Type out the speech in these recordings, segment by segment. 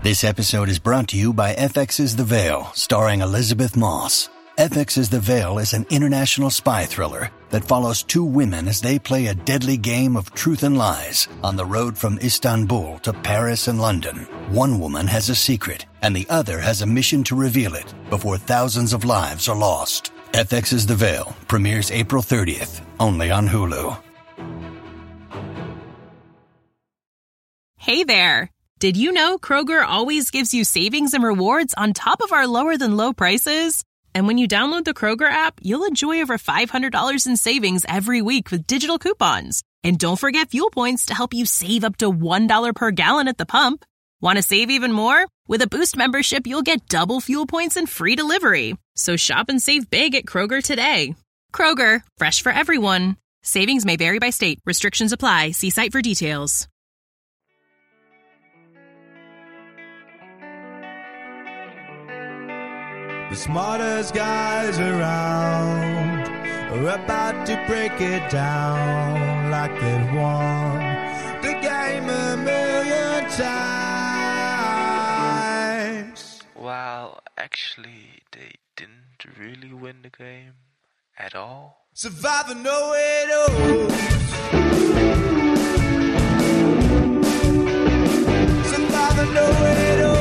This episode is brought to you by FX's The Veil, starring Elizabeth Moss. FX's The Veil is an international spy thriller that follows two women as they play a deadly game of truth and lies on the road from Istanbul to Paris and London. One woman has a secret, and the other has a mission to reveal it before thousands of lives are lost. FX's The Veil premieres April 30th, only on Hulu. Hey there! Did you know Kroger always gives you savings and rewards on top of our lower-than-low prices? And when you download the Kroger app, you'll enjoy over $500 in savings every week with digital coupons. And don't forget fuel points to help you save up to $1 per gallon at the pump. Want to save even more? With a Boost membership, you'll get double fuel points and free delivery. So shop and save big at Kroger today. Kroger, fresh for everyone. Savings may vary by state. Restrictions apply. See site for details. The smartest guys around are about to break it down like they've won the game a million times. Well, actually, they didn't really win the game at all. Survivor know it all. Survivor know it all.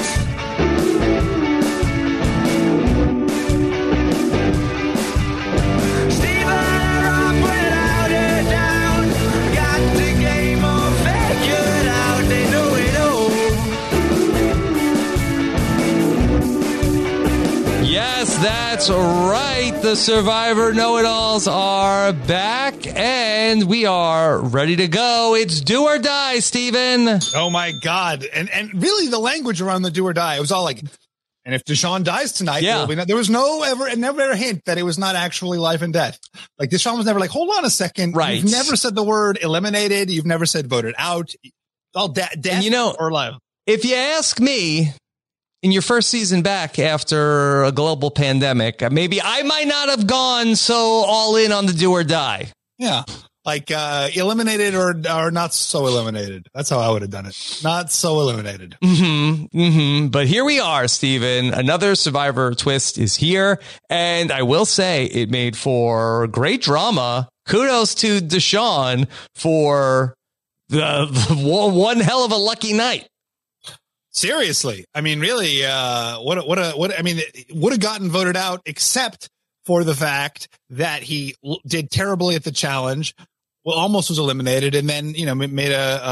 Yes, that's right. The Survivor Know-It-Alls are back, and we are ready to go. It's do or die, Steven. Oh, my God. And really the language around the do or die, it was all like, and if Deshaun dies tonight, there was never a hint that it was not actually life and death. Like Deshaun was never like, hold on a second. Right. You've never said the word eliminated. You've never said voted out. All death or life. If you ask me, in your first season back after a global pandemic, maybe I might not have gone so all in on the do or die. Yeah. Like eliminated or not so eliminated. That's how I would have done it. Not so eliminated. But here we are, Steven. Another Survivor twist is here. And I will say it made for great drama. Kudos to Deshaun for the one hell of a lucky night. Seriously. I mean, really, I mean, it would have gotten voted out except for the fact that he did terribly at the challenge. Well, almost was eliminated. And then, made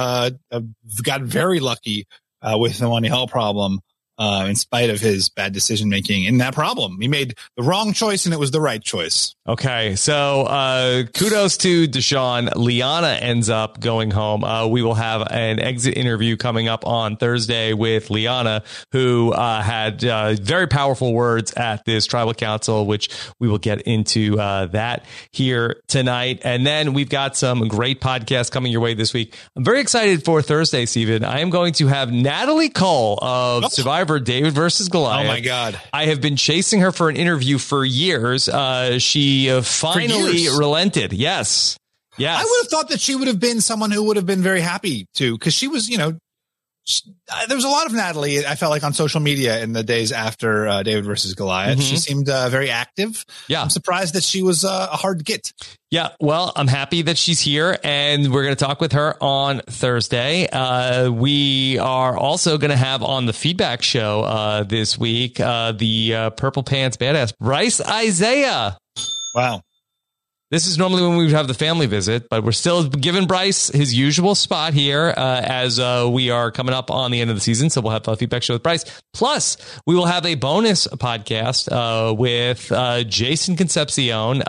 got very lucky, with the money hell problem, in spite of his bad decision making in that problem. He made the wrong choice and it was the right choice. Okay, so kudos to Deshaun. Liana ends up going home. We will have an exit interview coming up on Thursday with Liana, who had very powerful words at this tribal council, which we will get into that here tonight. And then we've got some great podcasts coming your way this week. I'm very excited for Thursday, Steven. I am going to have Natalie Cole of Survivor David versus Goliath. Oh, my God. I have been chasing her for an interview for years. She finally relented. Yes. I would have thought that she would have been someone who would have been very happy to, because she was, there was a lot of Natalie, I felt like, on social media in the days after David versus Goliath. She seemed very active. Yeah. I'm surprised that she was a hard get. Yeah, well, I'm happy that she's here, and we're going to talk with her on Thursday. We are also going to have on the feedback show this week the Purple Pants Badass, Bryce Isaiah. Wow. This is normally when we would have the family visit, but we're still giving Bryce his usual spot here as we are coming up on the end of the season. So we'll have a feedback show with Bryce. Plus, we will have a bonus podcast with Jason Concepcion,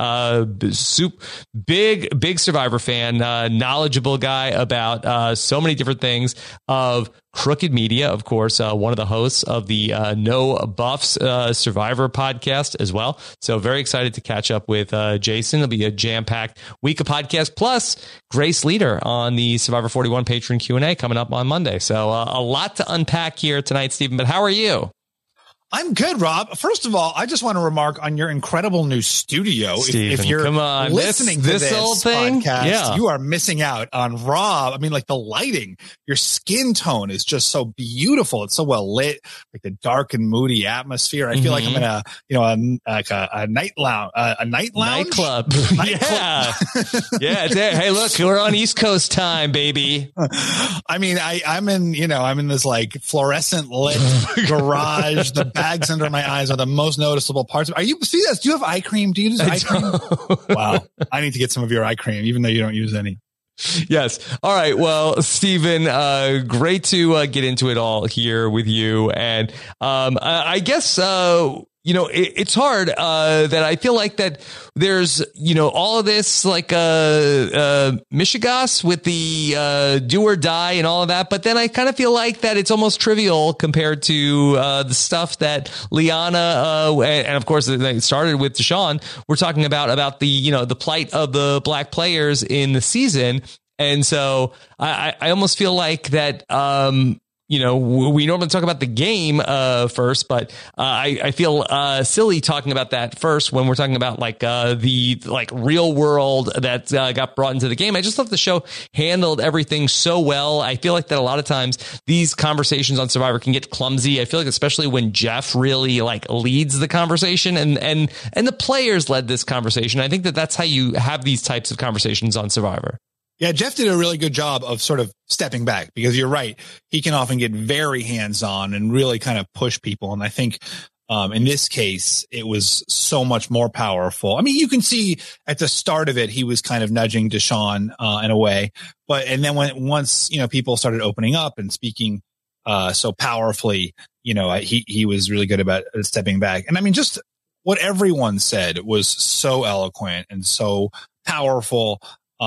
big Survivor fan, knowledgeable guy about so many different things of Crooked Media, of course, one of the hosts of the No Buffs Survivor podcast as well. So very excited to catch up with Jason. It'll be a jam-packed week of podcasts, plus Grace Leader on the Survivor 41 patron Q&A coming up on Monday. So a lot to unpack here tonight, Stephen. But how are you? I'm good, Rob. First of all, I just want to remark on your incredible new studio. Steven, if you're come on. listening to this old thing, podcast, you are missing out on Rob. I mean, like the lighting, your skin tone is just so beautiful. It's so well lit, like the dark and moody atmosphere. I feel like I'm in a night lounge, nightclub. Yeah. Yeah. Hey, look, we're on East Coast time, baby. I mean, I'm in this like fluorescent lit garage. The bags under my eyes are the most noticeable parts. See this? Do you have eye cream? Do you use eye cream? Wow. I need to get some of your eye cream, even though you don't use any. Yes. All right. Well, Steven, great to get into it all here with you. And I guess, it's hard that I feel like that there's, all of this like Michigas with the do or die and all of that. But then I kind of feel like that it's almost trivial compared to the stuff that Liana and of course it started with Deshaun. We're talking about the, the plight of the black players in the season. And so I almost feel like that, we normally talk about the game first, but I feel silly talking about that first when we're talking about like the like real world that got brought into the game. I just thought the show handled everything so well. I feel like that a lot of times these conversations on Survivor can get clumsy. I feel like especially when Jeff really like leads the conversation and the players led this conversation. I think that that's how you have these types of conversations on Survivor. Yeah, Jeff did a really good job of sort of stepping back because you're right. He can often get very hands-on and really kind of push people. And I think in this case, it was so much more powerful. I mean, you can see at the start of it, he was kind of nudging Deshaun in a way. And then once people started opening up and speaking so powerfully, he was really good about stepping back. And I mean, just what everyone said was so eloquent and so powerful.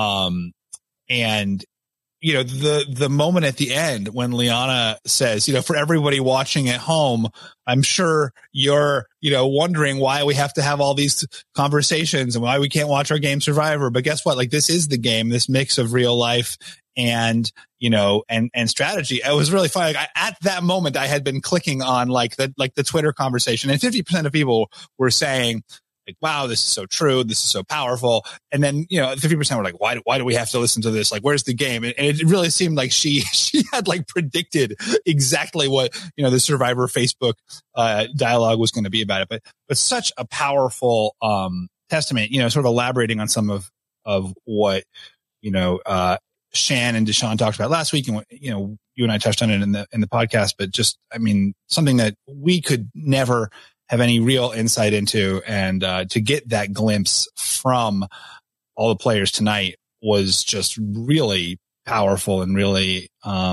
And, the moment at the end when Liana says, for everybody watching at home, I'm sure you're, wondering why we have to have all these conversations and why we can't watch our game Survivor. But guess what? Like, this is the game, this mix of real life and, and strategy. It was really funny. Like, at that moment, I had been clicking on the Twitter conversation and 50% of people were saying, like, wow, this is so true. This is so powerful. And then, 50% were like, why do we have to listen to this? Like, where's the game? And it really seemed like she had like predicted exactly what, the Survivor Facebook dialogue was going to be about it. But such a powerful testament, sort of elaborating on some of what, Shan and Deshaun talked about last week and what, you and I touched on it in the podcast, but just, I mean, something that we could never have any real insight into. And to get that glimpse from all the players tonight was just really powerful and really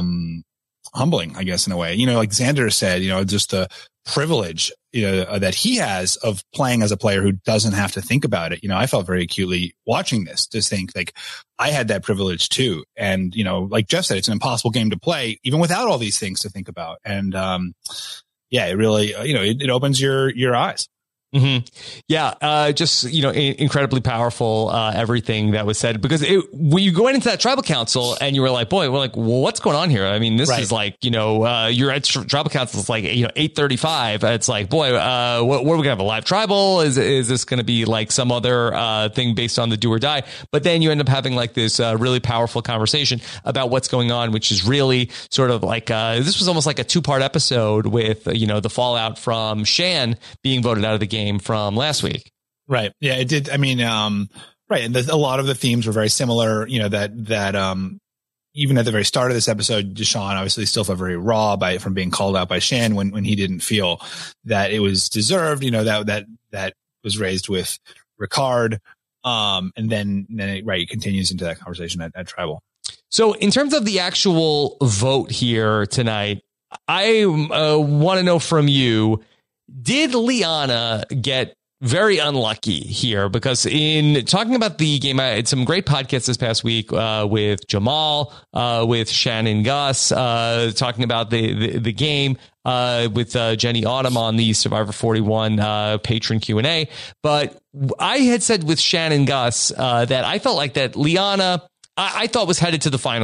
humbling, I guess, in a way. Like Xander said, just the privilege that he has of playing as a player who doesn't have to think about it. I felt very acutely watching this to think like I had that privilege too. And, like Jeff said, it's an impossible game to play even without all these things to think about. And yeah, it really, it opens your eyes. Mm-hmm. Yeah. Just, incredibly powerful, everything that was said, because when you go into that tribal council and you were like, boy, we're like, well, what's going on here? I mean, this is like, you're at tribal council. It's like, 8:35. It's like, boy, what are we going to have, a live tribal? Is this going to be like some other, thing based on the do or die? But then you end up having like this, really powerful conversation about what's going on, which is really sort of like, this was almost like a 2-part episode with, the fallout from Shan being voted out of the game from last week. Right. Yeah, it did. I mean, right. And a lot of the themes were very similar, that even at the very start of this episode, Deshaun obviously still felt very raw from being called out by Shan when he didn't feel that it was deserved, that was raised with Ricard. And then it continues into that conversation at Tribal. So in terms of the actual vote here tonight, I want to know from you, did Liana get very unlucky here? Because in talking about the game, I had some great podcasts this past week with Jamal, with Shannon Gus, talking about the game with Jenny Autumn on the Survivor 41 patron Q&A. But I had said with Shannon Gus that I felt like that Liana, I thought was headed to the final 3.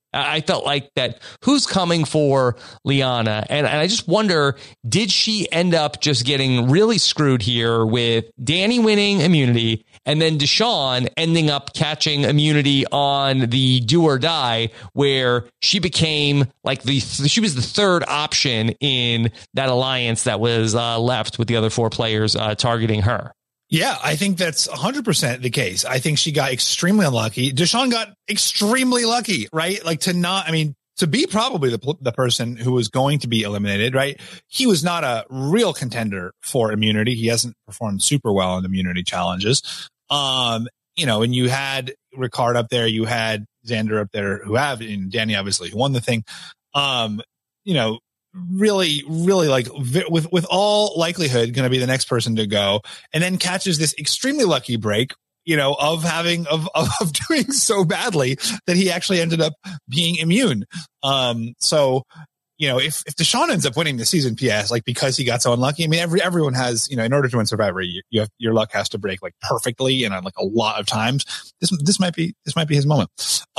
I felt like that who's coming for Liana? And I just wonder, did she end up just getting really screwed here with Danny winning immunity and then Deshawn ending up catching immunity on the do or die, where she became like she was the third option in that alliance that was left with the other 4 players targeting her? Yeah, I think that's 100% the case. I think she got extremely unlucky. Deshawn got extremely lucky, right? Like to be probably the person who was going to be eliminated, right? He was not a real contender for immunity. He hasn't performed super well in immunity challenges. And you had Ricard up there, you had Xander up there and Danny obviously who won the thing. Really like with all likelihood going to be the next person to go, and then catches this extremely lucky break, of doing so badly that he actually ended up being immune. So if Deshawn ends up winning the season, PS, like because he got so unlucky, I mean, everyone has, in order to win Survivor, your luck has to break like perfectly and like a lot of times. This might be his moment.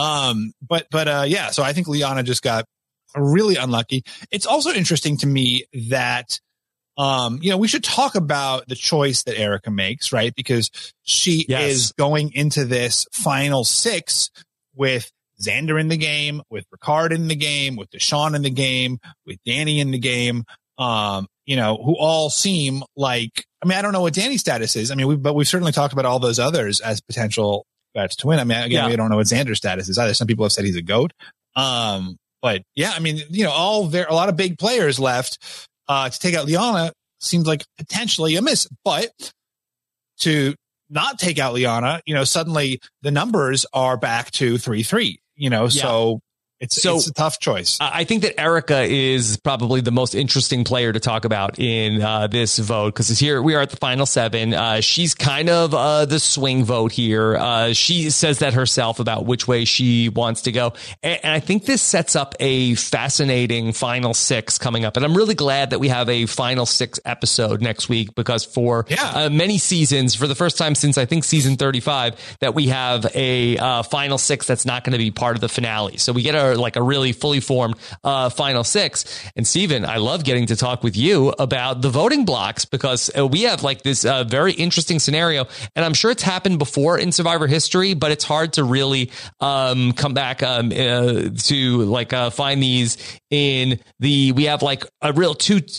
Yeah. So I think Liana just got really unlucky. It's also interesting to me that, we should talk about the choice that Erika makes, right? Because she is going into this final 6 with Xander in the game, with Ricard in the game, with Deshawn in the game, with Danny in the game, who all seem like, I don't know what Danny's status is. But we've certainly talked about all those others as potential bets to win. We don't know what Xander's status is either. Some people have said he's a GOAT. But yeah, a lot of big players left to take out Liana seems like potentially a miss. But to not take out Liana, suddenly the numbers are back to 3-3. So it's a tough choice. I think that Erika is probably the most interesting player to talk about in this vote, because here we are at the final 7. She's kind of the swing vote here. She says that herself about which way she wants to go. And I think this sets up a fascinating final 6 coming up. And I'm really glad that we have a final 6 episode next week, because for many seasons, for the first time since I think season 35, that we have a final 6 that's not going to be part of the finale. So we get a really fully formed final 6. And Steven, I love getting to talk with you about the voting blocks, because we have like this very interesting scenario, and I'm sure it's happened before in Survivor history, but it's hard to really come back to like find these in we have like a real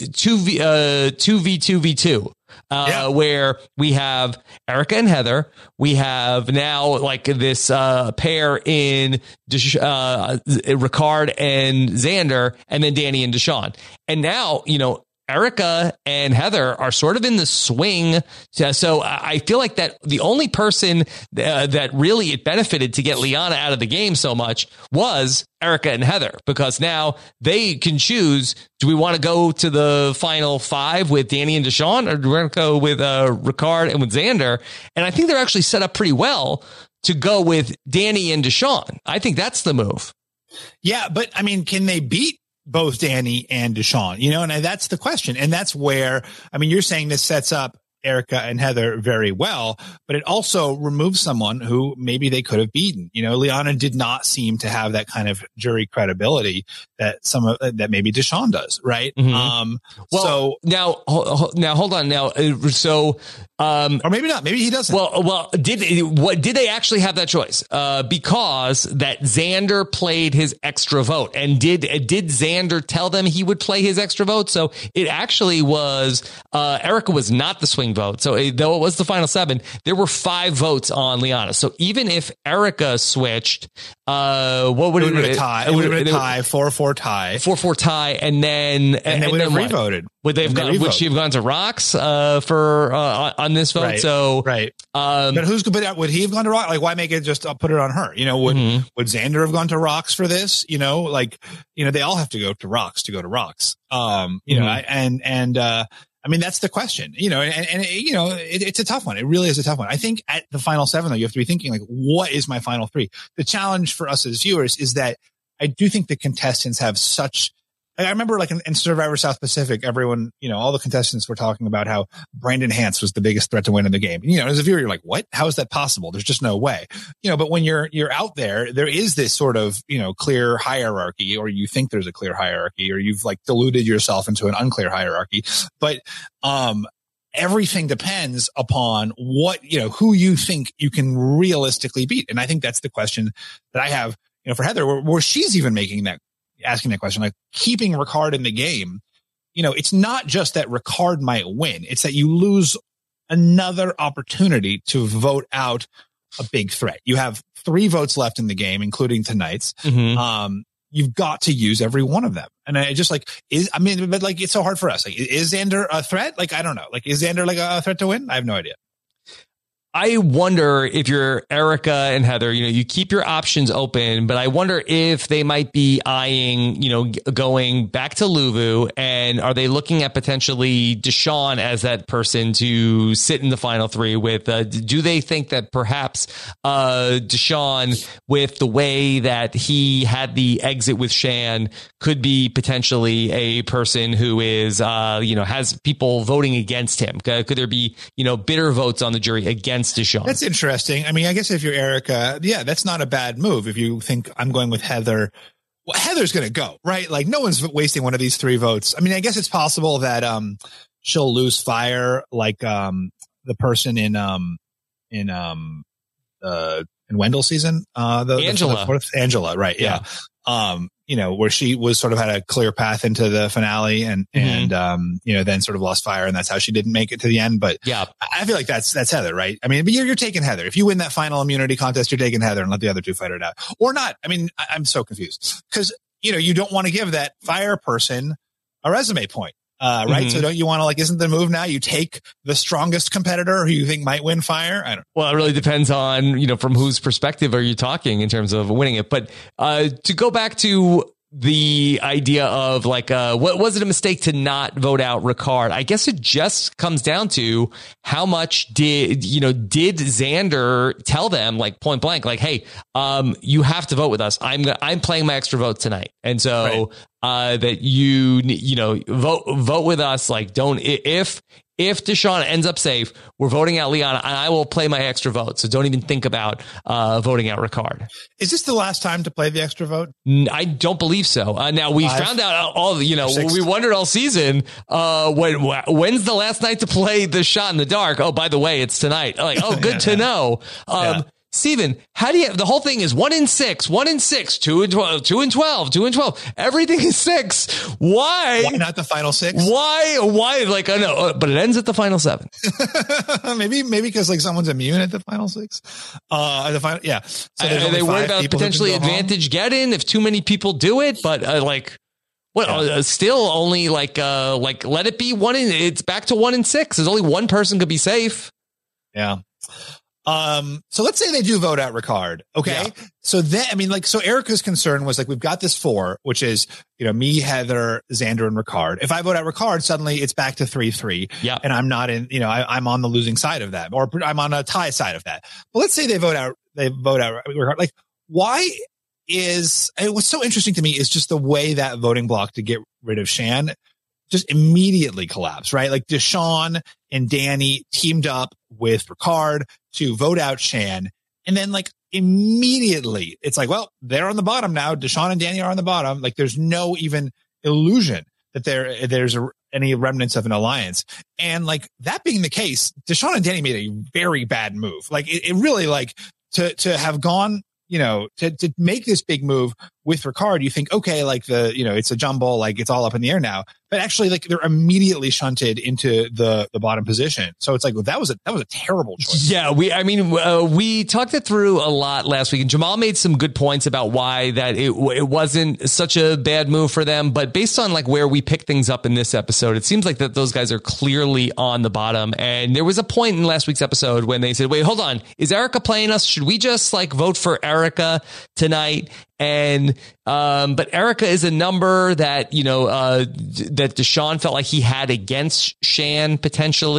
2v2v2. Where we have Erika and Heather. We have now like this pair in Ricard and Xander, and then Danny and Deshawn. And now, Erika and Heather are sort of in the swing. So I feel like that the only person that really it benefited to get Liana out of the game so much was Erika and Heather, because now they can choose, do we want to go to the final 5 with Danny and Deshawn, or do we want to go with Ricard and with Xander? And I think they're actually set up pretty well to go with Danny and Deshawn. I think that's the move. Yeah, but can they beat both Danny and Deshawn, and that's the question. And that's where, you're saying this sets up Erika and Heather very well, but it also removes someone who maybe they could have beaten. Liana did not seem to have that kind of jury credibility that that maybe Deshawn does, right? Mm-hmm. So now hold on. Now, or maybe not. Maybe he doesn't. Well, did they actually have that choice? Because that Xander played his extra vote, and did Xander tell them he would play his extra vote? So it actually was Erika was not the swing vote. So though it was the final 7, there were 5 votes on Liana. So even if Erika switched, what would it have been? It would have been a tie, 4-4 tie, 4-4 tie, and then they would have revoted. Would they have gone? Would she have gone to Rocks for on this vote? Right. So right. But would he have gone to Rocks? Like, why make it just put it on her? Would Xander have gone to Rocks for this? They all have to go to Rocks to go to Rocks. That's the question, it's a tough one. It really is a tough one. I think at the final 7, though, you have to be thinking like, what is my final 3? The challenge for us as viewers is that I do think the contestants have such I remember like in Survivor South Pacific, everyone, all the contestants were talking about how Brandon Hance was the biggest threat to win in the game. And, as a viewer, you're like, what? How is that possible? There's just no way. But when you're out there is this sort of, clear hierarchy, or you think there's a clear hierarchy, or you've like deluded yourself into an unclear hierarchy. But, everything depends upon what, who you think you can realistically beat. And I think that's the question that I have, for Heather, where she's even asking that question, like keeping Ricard in the game. It's not just that Ricard might win. It's that you lose another opportunity to vote out a big threat. You have 3 votes left in the game, including tonight's. Mm-hmm. You've got to use every one of them. And I just but it's so hard for us. Like, is Xander a threat? Like, I don't know. Like, is Xander like a threat to win? I have no idea. I wonder if you're Erica and Heather, you keep your options open, but I wonder if they might be eyeing, going back to Luvu, and are they looking at potentially Deshaun as that person to sit in the final 3 with? Do they think that perhaps Deshaun, with the way that he had the exit with Shan, could be potentially a person who is, has people voting against him? Could there be, bitter votes on the jury against Deshaun? That's interesting. I mean, I guess if you're Erica, that's not a bad move. If you think I'm going with Heather, well, Heather's going to go, right? Like, no one's wasting one of these 3 votes. I mean, I guess it's possible that she'll lose fire, like the person in Wendell's season, Angela, right? Yeah. Where she was sort of had a clear path into the finale and then sort of lost fire, and that's how she didn't make it to the end. But yeah, I feel like that's Heather, right? I mean, but you're taking Heather. If you win that final immunity contest, you're taking Heather and let the other 2 fight it out, or not. I mean, I'm so confused because, you don't want to give that fire person a resume point. Right. Mm-hmm. So don't you want to, isn't the move now you take the strongest competitor who you think might win fire? I don't know. Well, it really depends on, from whose perspective are you talking in terms of winning it. But to go back to the idea of what was it a mistake to not vote out Ricard? I guess it just comes down to how much did Xander tell them point blank, hey, you have to vote with us. I'm playing my extra vote tonight. And so, that vote with us. If Deshaun ends up safe, we're voting out Liana, and I will play my extra vote. So don't even think about voting out Ricard. Is this the last time to play the extra vote? I don't believe so. Now we found out we wondered all season, when's the last night to play the shot in the dark? Oh, by the way, it's tonight. Good to know. Steven, how do you, the whole thing is 1 in 6, 1 in 6, 2 and 12, 2 and 12, 2 and 12. Everything is 6. Why not the final 6? Why? I know, but it ends at the final 7. maybe because someone's immune at the final 6. The final, yeah. So are they worried about potentially advantage get-in if too many people do it? But still only let it be 1 in. It's back to 1 in 6. There's only one person could be safe. Yeah. So let's say they do vote out Ricard. Okay. Yeah. So then, so Erica's concern was we've got this 4, which is, me, Heather, Xander, and Ricard. If I vote out Ricard, suddenly it's back to 3-3. Yeah. And I'm not in, I'm on the losing side of that, or I'm on a tie side of that. But let's say they vote out Ricard. Why is, and what's so interesting to me is just the way that voting block to get rid of Shan just immediately collapsed, right? Deshaun and Danny teamed up with Ricard to vote out Shan. And then immediately it's well, they're on the bottom now. Deshaun and Danny are on the bottom. There's no even illusion that there's any remnants of an alliance. And that being the case, Deshaun and Danny made a very bad move. It really to have gone, to make this big move with Ricard, you think, okay, it's a jumble, it's all up in the air now. But actually, they're immediately shunted into the bottom position. So it's that was a terrible choice. Yeah, we talked it through a lot last week, and Jamal made some good points about why that it wasn't such a bad move for them. But based on where we pick things up in this episode, it seems that those guys are clearly on the bottom. And there was a point in last week's episode when they said, "Wait, hold on, is Erica playing us? Should we just vote for Erica tonight?" And but Erica is a number that that Deshaun felt like he had against Shan potentially,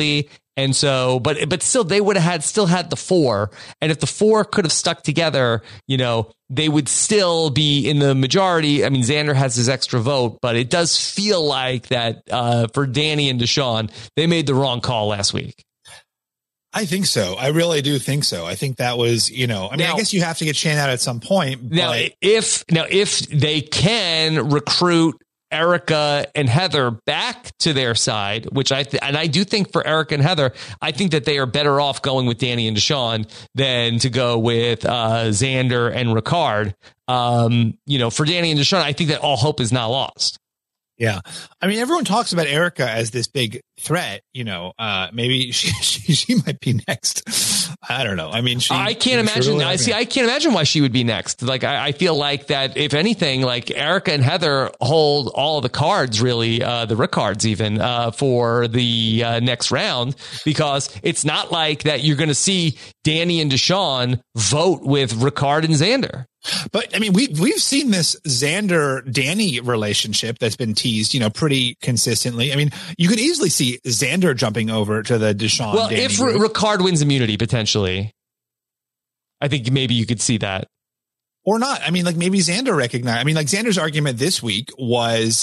And so, but still, they would have still had the 4. And if the 4 could have stuck together, they would still be in the majority. I mean, Xander has his extra vote, but it does feel like that for Danny and Deshaun, they made the wrong call last week. I think so. I really do think so. I think that was, I guess you have to get Shane out at some point. Now, if they can recruit Erica and Heather back to their side, which I do think for Erica and Heather, I think that they are better off going with Danny and Deshaun than to go with Xander and Ricard. For Danny and Deshaun, I think that all hope is not lost. Yeah. I mean, everyone talks about Erica as this big threat, maybe she might be next. I don't know. I mean, I can't imagine. I can't imagine why she would be next. Like, I feel like that if anything, like Erica and Heather hold all of the cards, really, the Ricards even, for the next round, because it's not like that you're going to see Danny and Deshaun vote with Ricard and Xander. But I mean, we've seen this Xander-Danny relationship that's been teased, pretty consistently. I mean, you could easily see Xander jumping over to the Deshaun. Well, if Ricard wins immunity, potentially, I think maybe you could see that. Or not. I mean, like maybe Xander recognized. I mean, like Xander's argument this week was,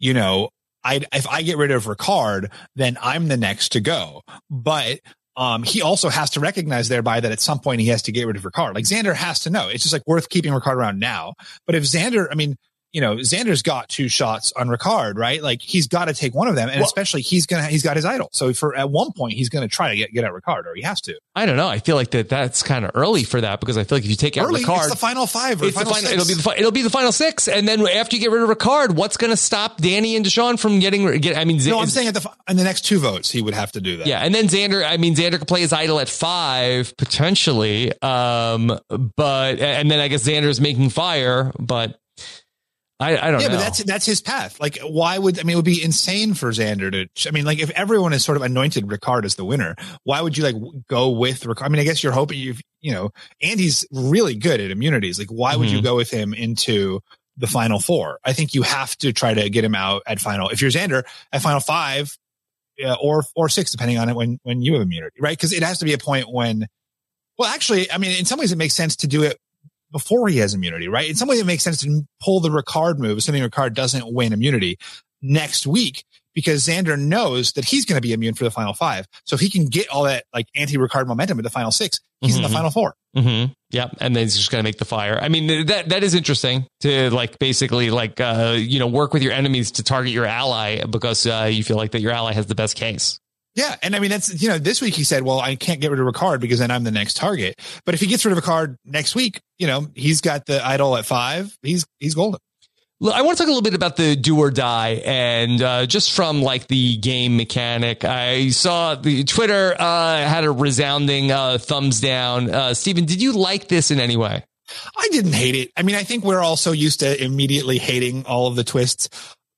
if I get rid of Ricard, then I'm the next to go. But he also has to recognize thereby that at some point he has to get rid of Ricard. Like Xander has to know. It's just like worth keeping Ricard around now. But if Xander, I mean, Xander's got 2 shots on Ricard, right? Like he's got to take one of them. And especially he's got his idol. So at one point he's going to try to get at Ricard, or he has to. I don't know. I feel like that's kind of early for that, because I feel like if you take out Ricard, it's the final 5 or final 6. It'll be the final 6. And then after you get rid of Ricard, what's going to stop Danny and Deshaun from getting, I'm saying in the next 2 votes, he would have to do that. Yeah. And then Xander could play his idol at 5 potentially. And then I guess Xander's making fire, but I don't know. Yeah, but that's his path. Like, why would, it would be insane for Xander to, if everyone is sort of anointed Ricard as the winner, why would you go with Ricard? I mean, I guess you're hoping Andy's really good at immunities. Like, why would you go with him into the final 4? I think you have to try to get him out at if you're Xander, at final 5 or 6, depending on it when you have immunity, right? Because it has to be a point when, well, actually, I mean, in some ways it makes sense to do it before he has immunity, right? In some way, it makes sense to pull the Ricard move, assuming Ricard doesn't win immunity next week, because Xander knows that he's going to be immune for the final 5. So if he can get all that anti-Ricard momentum at the final 6, he's in the final 4. Mm-hmm. Yeah, and then he's just going to make the fire. I mean, that is interesting to basically work with your enemies to target your ally, because you feel like that your ally has the best case. Yeah. And I mean, that's, this week he said, well, I can't get rid of Ricard because then I'm the next target. But if he gets rid of Ricard next week, he's got the idol at 5. He's golden. I want to talk a little bit about the do or die, and just from the game mechanic. I saw the Twitter had a resounding thumbs down. Steven, did you like this in any way? I didn't hate it. I mean, I think we're all so used to immediately hating all of the twists.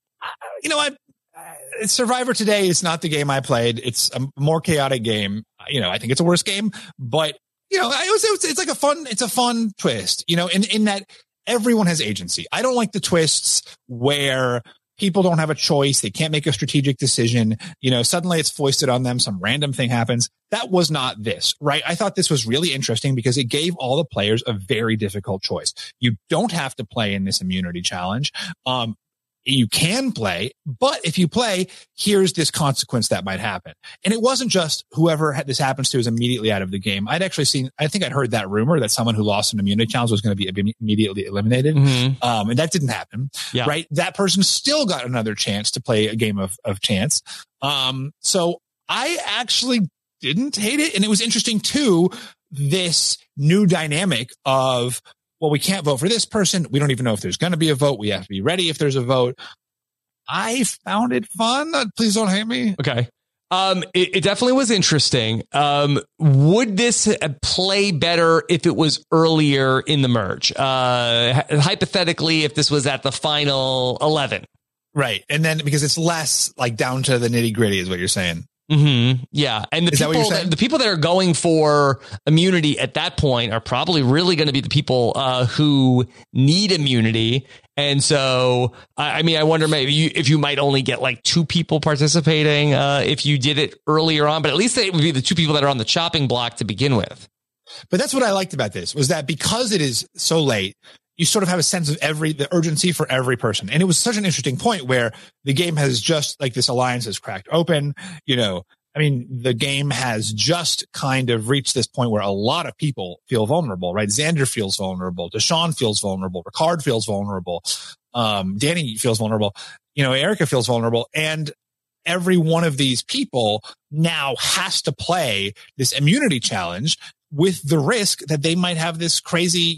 Survivor today is not the game I played. It's a more chaotic game. I think it's a worse game, but it's a fun twist, in that everyone has agency. I don't like the twists where people don't have a choice. They can't make a strategic decision. Suddenly it's foisted on them. Some random thing happens. That was not this, right? I thought this was really interesting because it gave all the players a very difficult choice. You don't have to play in this immunity challenge. You can play, but if you play, here's this consequence that might happen. And it wasn't just whoever this happens to is immediately out of the game. I think I'd heard that rumor that someone who lost an immunity challenge was going to be immediately eliminated. Mm-hmm. And that didn't happen, right? That person still got another chance to play a game of chance. So I actually didn't hate it. And it was interesting too, this new dynamic of, well, we can't vote for this person. We don't even know if there's going to be a vote. We have to be ready if there's a vote. I found it fun. Please don't hate me. Okay. It definitely was interesting. Would this play better if it was earlier in the merge? Hypothetically, if this was at the final 11. Right. And then because it's less down to the nitty gritty is what you're saying. Mm-hmm. Yeah. And the people that are going for immunity at that point are probably really going to be the people who need immunity. And so, I mean, I wonder maybe if you might only get like 2 people participating if you did it earlier on, but at least it would be the 2 people that are on the chopping block to begin with. But that's what I liked about this, was that because it is so late, you sort of have a sense of the urgency for every person. And it was such an interesting point where the game has just, like, this alliance has cracked open. You know, I mean, the game has just kind of reached this point where a lot of people feel vulnerable, right? Xander feels vulnerable. Deshaun feels vulnerable. Ricard feels vulnerable. Danny feels vulnerable. You know, Erica feels vulnerable. And every one of these people now has to play this immunity challenge with the risk that they might have this crazy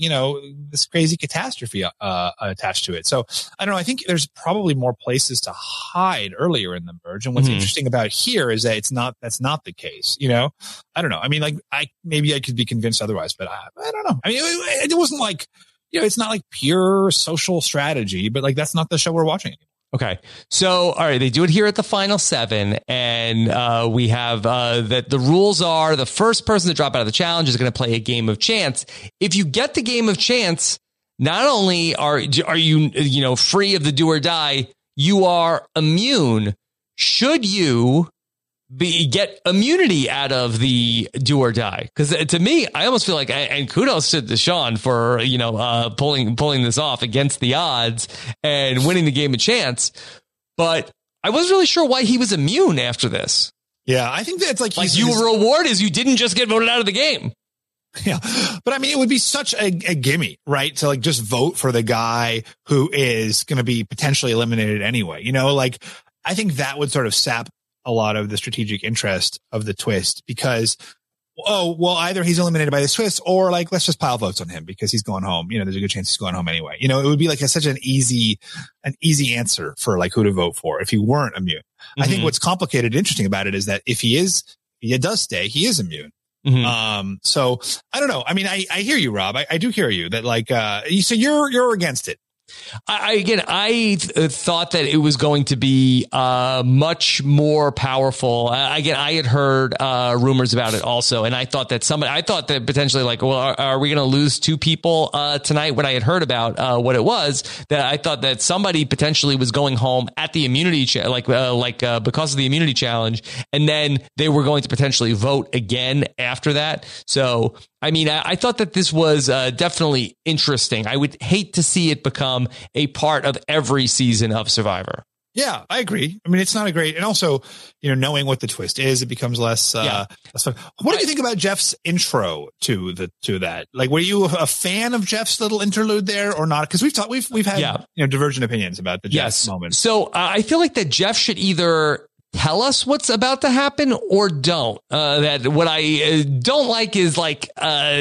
catastrophe attached to it. So I don't know. I think there's probably more places to hide earlier in the merge. And what's interesting about here is that that's not the case. You know, I don't know. I mean, like maybe I could be convinced otherwise, but I don't know. I mean, it wasn't like, you know, it's not like pure social strategy, but like that's not the show we're watching anymore. Okay. So, all right, they do it here at the final 7, and we have that the rules are the first person to drop out of the challenge is going to play a game of chance. If you get the game of chance, not only are you free of the do or die, you are immune. Should you get immunity out of the do or die? Because to me, I almost feel like, and kudos to Deshaun for pulling this off against the odds and winning the game of chance. But I wasn't really sure why he was immune after this. Yeah, I think that's like your reward is you didn't just get voted out of the game. Yeah, but I mean, it would be such a gimme, right? To like just vote for the guy who is going to be potentially eliminated anyway. You know, like I think that would sort of sap a lot of the strategic interest of the twist, because, oh, well, either he's eliminated by this twist or like, let's just pile votes on him because he's going home. You know, there's a good chance he's going home anyway. You know, it would be like such an easy answer for like who to vote for if he weren't immune. Mm-hmm. I think what's complicated and interesting about it is that if he does stay, he is immune. Mm-hmm. So I don't know. I mean, I hear you, Rob. I do hear you that like, so you're against it. I thought that it was going to be much more powerful. I had heard rumors about it also, and I thought that potentially like, well, are we going to lose 2 people tonight? When I had heard about what it was, that I thought that somebody potentially was going home at the immunity because of the immunity challenge, and then they were going to potentially vote again after that. So I mean, I thought that this was definitely interesting. I would hate to see it become a part of every season of Survivor. Yeah, I agree. I mean, it's not a great, and also, you know, knowing what the twist is, it becomes less fun. What did you think about Jeff's intro to that? Like, were you a fan of Jeff's little interlude there or not? Because we've had divergent opinions about the Jeff moment. So I feel like that Jeff should either tell us what's about to happen or don't. That what I don't like is like,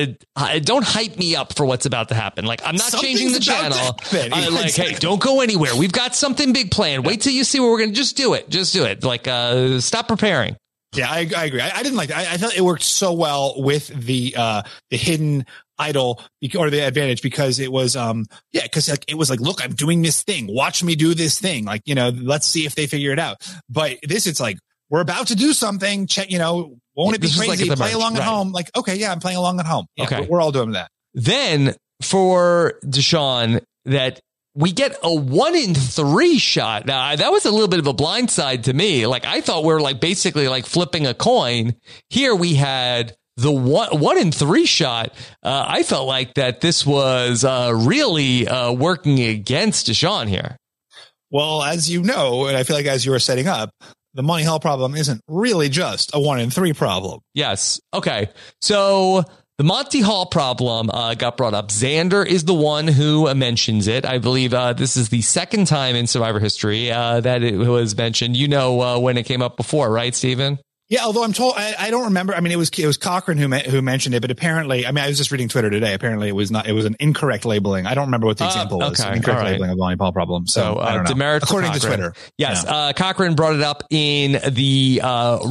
don't hype me up for what's about to happen. Like, I'm not changing the channel. Like, hey, don't go anywhere. We've got something big planned. Wait till you see what we're going to just do it. Just do it. Like, stop preparing. Yeah, I agree. I didn't like that. I thought it worked so well with the hidden idol or the advantage, because it was because like it was like, look, I'm doing this thing, watch me do this thing, like, you know, let's see if they figure it out. But it's like, we're about to do something, check, you know, won't it be crazy? Play along at home. Like, okay, yeah, I'm playing along at home. Yeah, okay, we're all doing that. Then for Deshaun, that we get a 1 in 3 shot. Now, that was a little bit of a blindside to me. Like, I thought we were like basically like flipping a coin. Here we had the 1 in 3 shot. I felt like that this was really working against Deshaun here. Well, as you know, and I feel like as you were setting up, the Monty Hall problem isn't really just a 1 in 3 problem. Yes. Okay. So the Monty Hall problem got brought up. Xander is the one who mentions it. I believe this is the second time in Survivor history that it was mentioned. You know when it came up before, right, Steven? Yeah, although I'm told, I don't remember. I mean, it was Cochran who mentioned it, but apparently, I mean, I was just reading Twitter today. Apparently, it was an incorrect labeling. I don't remember what the example was. Okay. An incorrect labeling of the Monty Hall problem. So I don't know. Demerit according to Cochran. Twitter. Yes. Yeah. Cochran brought it up in the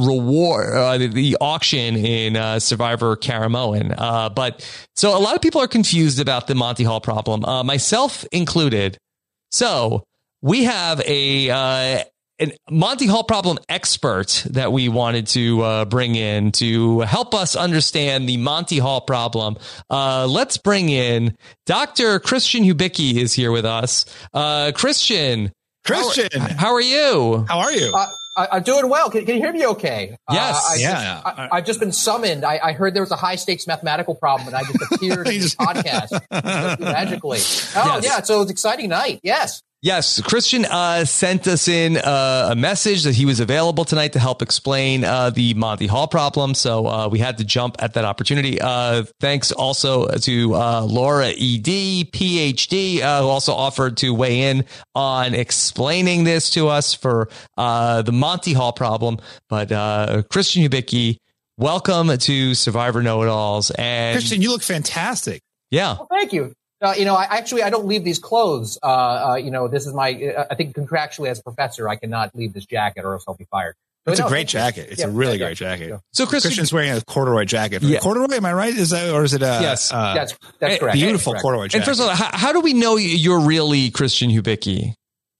reward, the auction in Survivor Caramoan. But so a lot of people are confused about the Monty Hall problem, myself included. So we have an Monty Hall problem expert that we wanted to bring in to help us understand the Monty Hall problem. Let's bring in Dr. Christian Hubicki is here with us. Christian, how are you? How are you? I'm doing well. Can you hear me okay? Yes. I've just been summoned. I heard there was a high-stakes mathematical problem, and I just appeared in this podcast magically. Oh, yes. Yeah, so it's an exciting night. Yes. Yes, Christian sent us in a message that he was available tonight to help explain the Monty Hall problem. So we had to jump at that opportunity. Thanks also to Laura ED, PhD, who also offered to weigh in on explaining this to us for the Monty Hall problem. But Christian Hubicki, welcome to Survivor Know-It-Alls. And Christian, you look fantastic. Yeah. Well, thank you. I don't leave these clothes. This is I think contractually as a professor, I cannot leave this jacket or else I'll be fired. It's a great jacket. It's a really great jacket. Yeah. So Christian's wearing a corduroy jacket. Yeah. Corduroy, am I right? Is that, or is it yes. That's correct. Beautiful corduroy jacket. And first of all, how do we know you're really Christian Hubicki?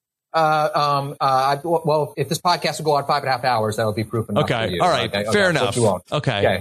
Well, if this podcast will go on 5.5 hours, that will be proof enough. Okay. For you. All right. Okay. Fair enough. Okay.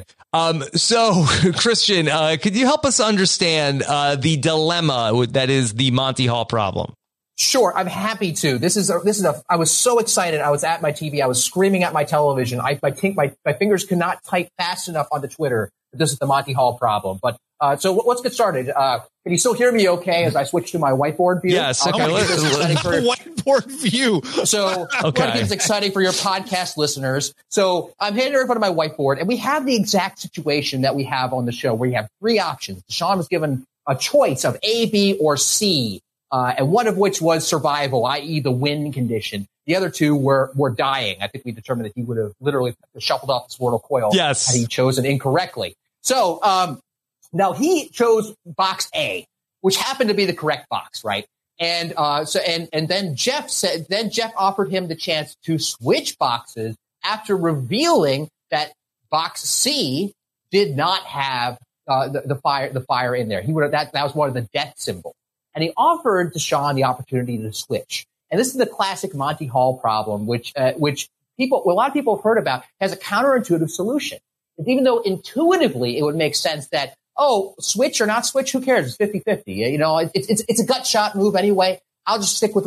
So Christian, could you help us understand the dilemma that is the Monty Hall problem? Sure, I'm happy to. I was so excited. I was at my TV. I was screaming at my television. My fingers could not type fast enough on the Twitter. This is the Monty Hall problem. But so let's get started. Can you still hear me okay as I switch to my whiteboard view? Yes. Okay. Whiteboard view. So I think it's exciting for your podcast listeners. So I'm here in front of my whiteboard, and we have the exact situation that we have on the show where you have three options. Deshaun was given a choice of A, B, or C, and one of which was survival, i.e. the win condition. The other two were dying. I think we determined that he would have literally shuffled off this mortal coil had he chosen incorrectly. So now he chose box A, which happened to be the correct box, right? And then Jeff offered him the chance to switch boxes after revealing that box C did not have the fire in there. That was one of the death symbols. And he offered Deshaun the opportunity to switch. And this is the classic Monty Hall problem, which a lot of people have heard about, has a counterintuitive solution. Even though intuitively it would make sense that, switch or not switch, who cares? It's 50-50. It's a gut shot move anyway. I'll just stick with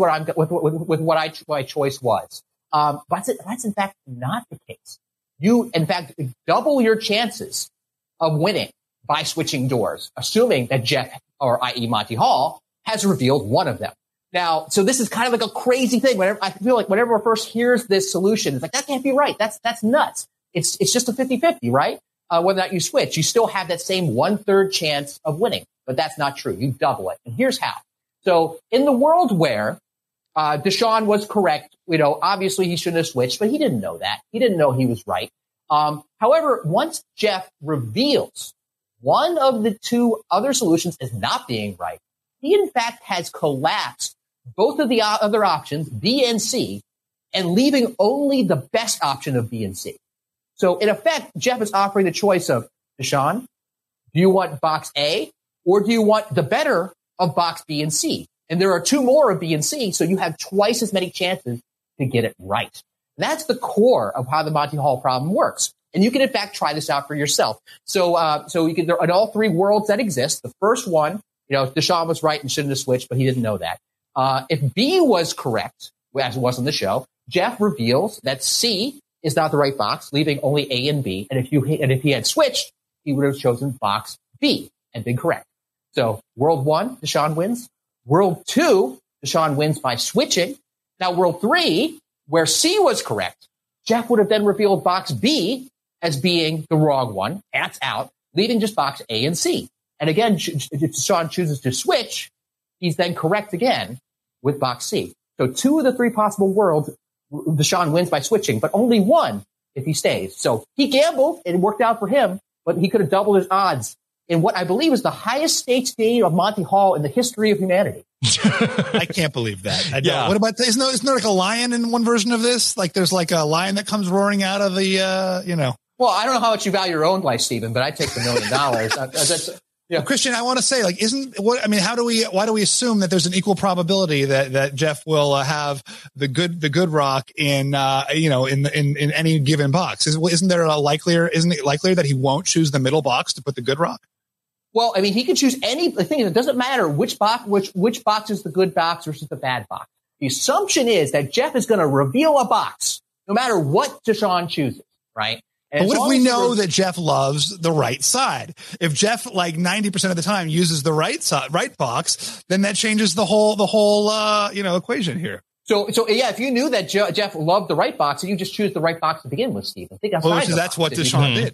what my choice was. But that's in fact not the case. You, in fact, double your chances of winning by switching doors, assuming that Jeff, or i.e. Monty Hall, has revealed one of them. Now, so this is kind of like a crazy thing. I feel like whenever I first hears this solution, it's like, that can't be right. That's nuts. It's just a 50-50, right? Whether or not you switch, you still have that same 1/3 chance of winning, but that's not true. You double it. And here's how. So in the world where Deshaun was correct, obviously he shouldn't have switched, but he didn't know that. He didn't know he was right. However, once Jeff reveals one of the two other solutions as not being right, he in fact has collapsed both of the other options, B and C, and leaving only the best option of B and C. So in effect, Jeff is offering the choice of, Deshaun, do you want box A or do you want the better of box B and C? And there are two more of B and C, so you have twice as many chances to get it right. That's the core of how the Monty Hall problem works. And you can in fact try this out for yourself. So you can, in all three worlds that exist, the first one, Deshaun was right and shouldn't have switched, but he didn't know that. If B was correct, as it was on the show, Jeff reveals that C is not the right box, leaving only A and B. And if he had switched, he would have chosen box B and been correct. So world 1, Deshaun wins. World 2, Deshaun wins by switching. Now world 3, where C was correct, Jeff would have then revealed box B as being the wrong one. That's out, leaving just box A and C. And again, if Deshaun chooses to switch, he's then correct again with box C. So 2 of the 3 possible worlds, Deshaun wins by switching, but only one if he stays. So he gambled, and it worked out for him, but he could have doubled his odds in what I believe is the highest stakes game of Monty Hall in the history of humanity. I can't believe that. Yeah. What about, isn't there like a lion in one version of this? Like there's like a lion that comes roaring out of the, Well, I don't know how much you value your own life, Stephen, but I'd take the $1 million. Well, Christian, I want to say, like, why do we assume that there's an equal probability that Jeff will have the good rock in any given box? Isn't it likelier that he won't choose the middle box to put the good rock? Well, I mean, he can choose any. The thing is, it doesn't matter which box is the good box versus the bad box. The assumption is that Jeff is going to reveal a box no matter what Deshaun chooses, right? But what if we know that Jeff loves the right side? If Jeff, like 90% of the time, uses the right box, then that changes the whole equation here. So yeah, if you knew that Jeff loved the right box, you just choose the right box to begin with, Steve. I think that's what Deshaun did.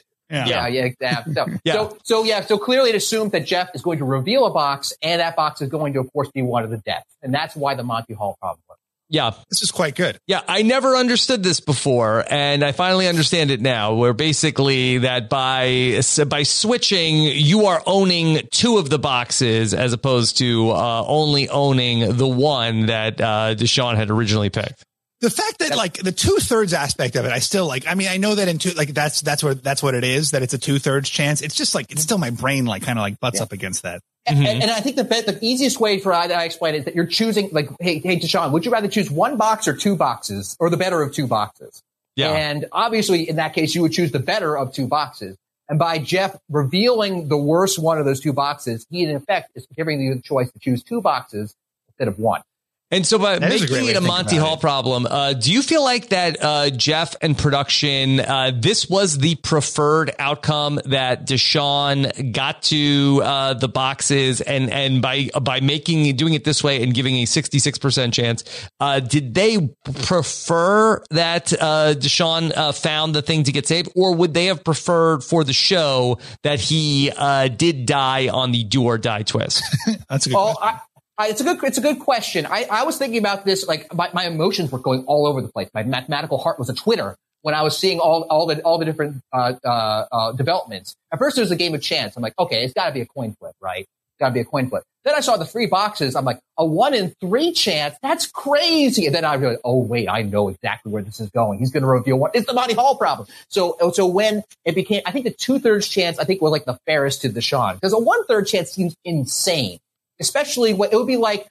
Yeah. So clearly it assumes that Jeff is going to reveal a box, and that box is going to, of course, be one of the deaths, and that's why the Monty Hall problem was. Yeah. This is quite good. Yeah. I never understood this before, and I finally understand it now, where basically that by switching, you are owning two of the boxes as opposed to only owning the one that Deshaun had originally picked. The fact that like the 2/3 aspect of it, I still like. I mean, I know that that's what it is. That it's a 2/3 chance. It's just like it's still my brain like kind of like butts up against that. And I think the easiest way for I explain it is that you're choosing like, hey, Deshaun, would you rather choose one box or two boxes, or the better of two boxes? Yeah. And obviously, in that case, you would choose the better of two boxes. And by Jeff revealing the worst one of those two boxes, he in effect is giving you the choice to choose two boxes instead of one. And so by making it a Monty Hall problem, do you feel like that Jeff and production, this was the preferred outcome, that Deshaun got to the boxes, and by doing it this way and giving a 66% chance, did they prefer that Deshaun found the thing to get saved, or would they have preferred for the show that he did die on the do or die twist? That's a good question. It's a good question. I was thinking about this, like my emotions were going all over the place. My mathematical heart was a twitter when I was seeing all the different developments. At first, there was a game of chance. I'm like, okay, it's got to be a coin flip, right? Got to be a coin flip. Then I saw the 3 boxes. I'm like, a 1 in 3 chance. That's crazy. And then I realized, oh wait, I know exactly where this is going. He's going to reveal one. It's the Monty Hall problem. So when it became, I think the 2/3 chance, I think was like the fairest to Deshaun, because a 1/3 chance seems insane. Especially what it would be like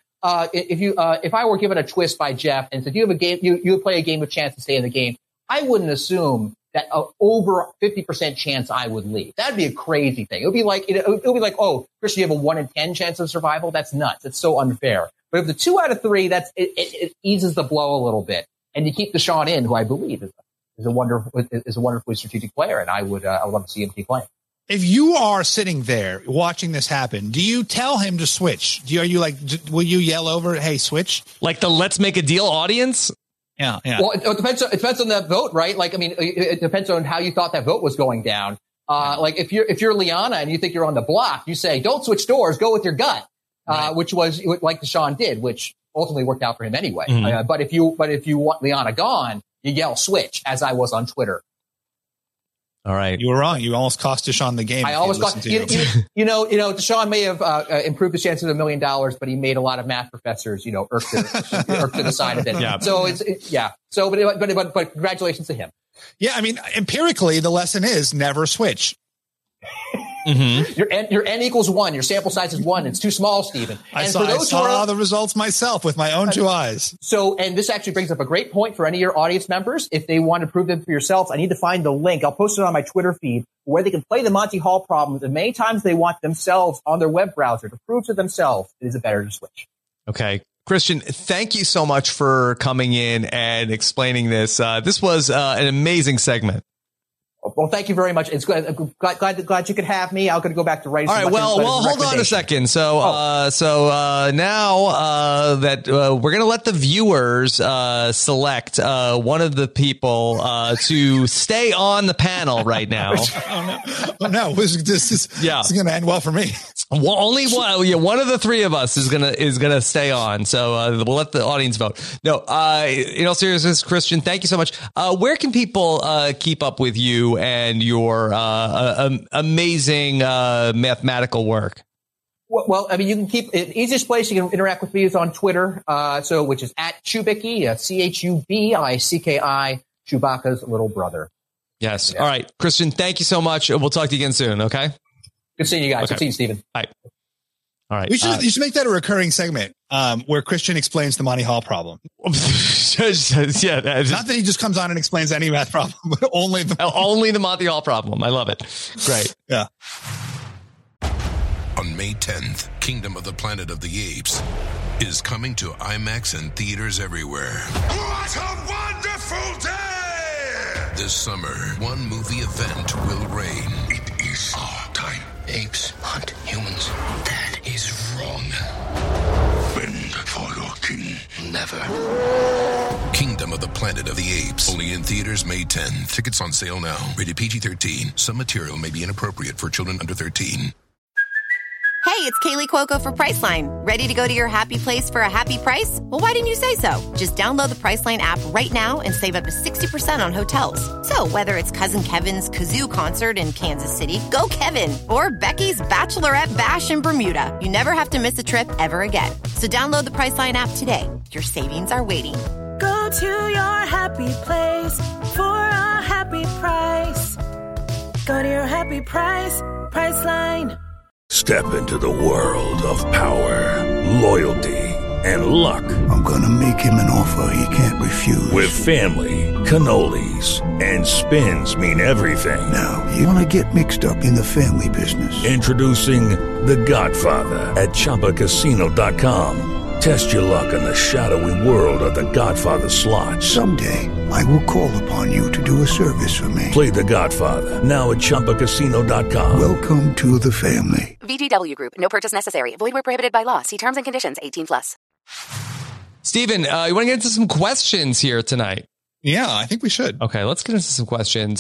if I were given a twist by Jeff and said, you have a game, you would play a game of chance to stay in the game. I wouldn't assume that over 50% chance I would leave. That'd be a crazy thing. It would be like, oh, Christian, you have a 1 in 10 chance of survival. That's nuts. It's so unfair. But if the 2 out of 3, it eases the blow a little bit, and you keep Deshaun in, who I believe is a wonderfully strategic player, and I would love to see him keep playing. If you are sitting there watching this happen, do you tell him to switch? Will you yell over, hey, switch? Like the let's make a deal audience? Yeah. Well, it depends on that vote, right? Like, I mean, it depends on how you thought that vote was going down. Like if you're Liana and you think you're on the block, you say, don't switch doors, go with your gut, right. Which was like Deshaun did, which ultimately worked out for him anyway. Mm-hmm. But if you want Liana gone, you yell switch, as I was on Twitter. All right. You were wrong. You almost cost Deshaun the game. I almost cost Deshaun may have improved his chances of $1 million, but he made a lot of math professors, irk to the side of it. Yeah. So but congratulations to him. Yeah. I mean, empirically, the lesson is never switch. Mm-hmm. Your N equals 1. Your sample size is 1. It's too small, Stephen. I saw the results myself with my own 2 eyes. So, and this actually brings up a great point for any of your audience members. If they want to prove them for yourselves, I need to find the link. I'll post it on my Twitter feed where they can play the Monty Hall problem as many times they want themselves on their web browser to prove to themselves it is better to switch. Okay. Christian, thank you so much for coming in and explaining this. This was an amazing segment. Well, thank you very much. It's good. Glad you could have me. I'm going to go back to writing. All right. Well, hold on a second. So now that we're going to let the viewers select one of the people to stay on the panel right now. Oh no! This is going to end well for me. Well, only one. Yeah, one of the 3 of us is gonna stay on. So we'll let the audience vote. No, in all seriousness, Christian, thank you so much. Where can people keep up with you and your amazing mathematical work? Well, I mean, you can keep the easiest place you can interact with me is on Twitter. Which is at Chubicki, CHUBICKI, Chewbacca's little brother. Yes. Yeah. All right, Christian, thank you so much. We'll talk to you again soon. Okay. Good seeing you guys. Good seeing you, Stephen. Bye. All right. You should make that a recurring segment where Christian explains the Monty Hall problem. Not that he just comes on and explains any math problem, but only the Monty Hall problem. I love it. Great. Yeah. On May 10th, Kingdom of the Planet of the Apes is coming to IMAX and theaters everywhere. What a wonderful day! This summer, one movie event will reign. It is our time. Apes hunt humans. That is wrong. Bend for your king. Never. Kingdom of the Planet of the Apes. Only in theaters May 10th. Tickets on sale now. Rated PG-13. Some material may be inappropriate for children under 13. Hey, it's Kaylee Cuoco for Priceline. Ready to go to your happy place for a happy price? Well, why didn't you say so? Just download the Priceline app right now and save up to 60% on hotels. So whether it's Cousin Kevin's Kazoo Concert in Kansas City, go Kevin, or Becky's Bachelorette Bash in Bermuda, you never have to miss a trip ever again. So download the Priceline app today. Your savings are waiting. Go to your happy place for a happy price. Go to your happy price, Priceline. Step into the world of power, loyalty, and luck. I'm gonna make him an offer he can't refuse. With family, cannolis, and spins mean everything. Now, you wanna get mixed up in the family business. Introducing The Godfather at ChumbaCasino.com. Test your luck in the shadowy world of The Godfather slot. Someday, I will call upon you to do a service for me. Play The Godfather, now at ChumbaCasino.com. Welcome to the family. VGW Group. No purchase necessary. Void where prohibited by law. See terms and conditions. 18+. Steven, you want to get into some questions here tonight? Yeah, I think we should. Okay, let's get into some questions.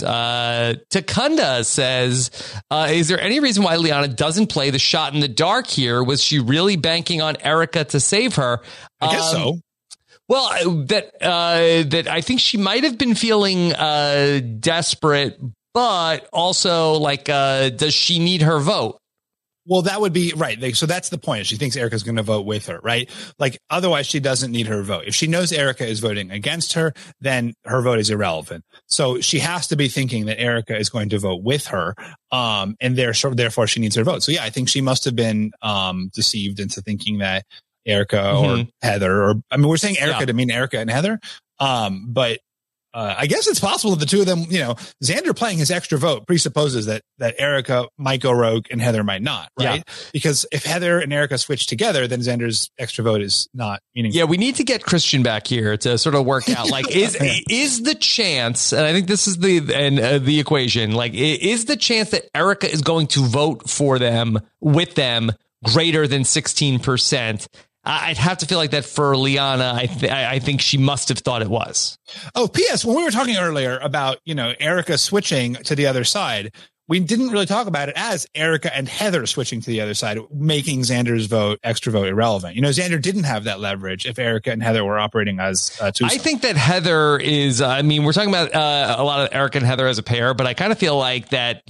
Takunda says, is there any reason why Liana doesn't play the shot in the dark here? Was she really banking on Erica to save her? I guess so. Well, that I think she might have been feeling desperate, but also does she need her vote? Well, that would be right. So that's the point. She thinks Erica's going to vote with her, right? Otherwise she doesn't need her vote. If she knows Erica is voting against her, then her vote is irrelevant. So she has to be thinking that Erica is going to vote with her. And therefore she needs her vote. So yeah, I think she must have been, deceived into thinking that Erica or Heather, we're saying Erica to mean Erica and Heather. But I guess it's possible that the two of them, Xander playing his extra vote presupposes that Erica might go rogue and Heather might not, right? Yeah. Because if Heather and Erica switch together, then Xander's extra vote is not meaningful. Yeah, we need to get Christian back here to sort of work out, is the chance, and I think this is the equation, is the chance that Erica is going to vote for them, with them, greater than 16%? I'd have to feel like that for Liana. I think she must have thought it was. Oh, P.S. When we were talking earlier about, Erica switching to the other side, we didn't really talk about it as Erica and Heather switching to the other side, making Xander's extra vote irrelevant. Xander didn't have that leverage if Erica and Heather were operating as two. I think that Heather is, we're talking about a lot of Erica and Heather as a pair, but I kind of feel like that,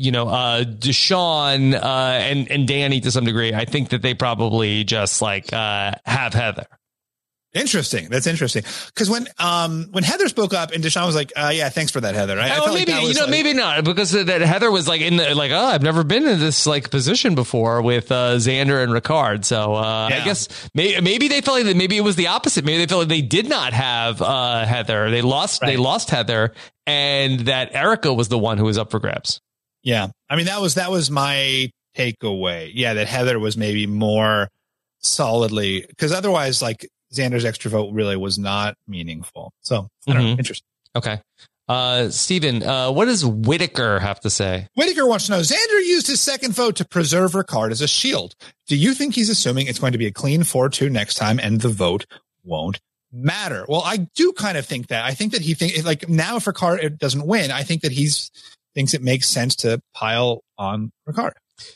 Deshaun and Danny to some degree, I think that they probably just have Heather. Interesting. That's interesting. Because when Heather spoke up and Deshaun was like, yeah, thanks for that, Heather. Right? Maybe not, because that Heather was I've never been in this position before with Xander and Ricard. So I guess maybe they felt that maybe it was the opposite. Maybe they felt like they did not have Heather. They lost Heather, and that Erica was the one who was up for grabs. Yeah. That was my takeaway. Yeah. That Heather was maybe more solidly, because otherwise Xander's extra vote really was not meaningful. So I don't know. Interesting. Okay. Steven, what does Whitaker have to say? Whitaker wants to know, Xander used his second vote to preserve Ricard as a shield. Do you think he's assuming it's going to be a clean 4-2 next time and the vote won't matter? Well, I do kind of think that. I think that he thinks now if Ricard doesn't win, I think that thinks it makes sense to pile on Ricard.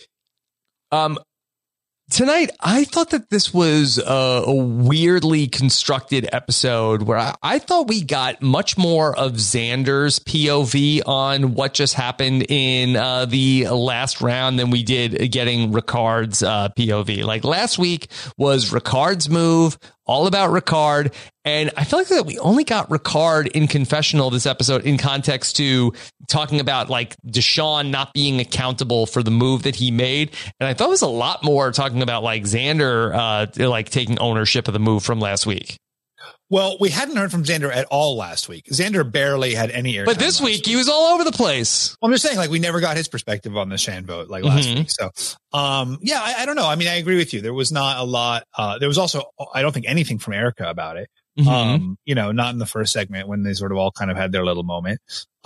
Tonight, I thought that this was a weirdly constructed episode where I thought we got much more of Xander's POV on what just happened in the last round than we did getting Ricard's POV. Last week was Ricard's move all about Ricard. And I feel like that we only got Ricard in confessional this episode in context to talking about like Deshaun not being accountable for the move that he made. And I thought it was a lot more talking about like Xander, like taking ownership of the move from last week. Well, we hadn't heard from Xander at all last week. Xander barely had any airtime. But this week, he was all over the place. Well, I'm just saying, like, we never got his perspective on the Shan vote like last week. So, yeah, I don't know. I mean, I agree with you. There was not a lot. There was also, I don't think anything from Erica about it. You know, not in the first segment when they sort of all kind of had their little moment.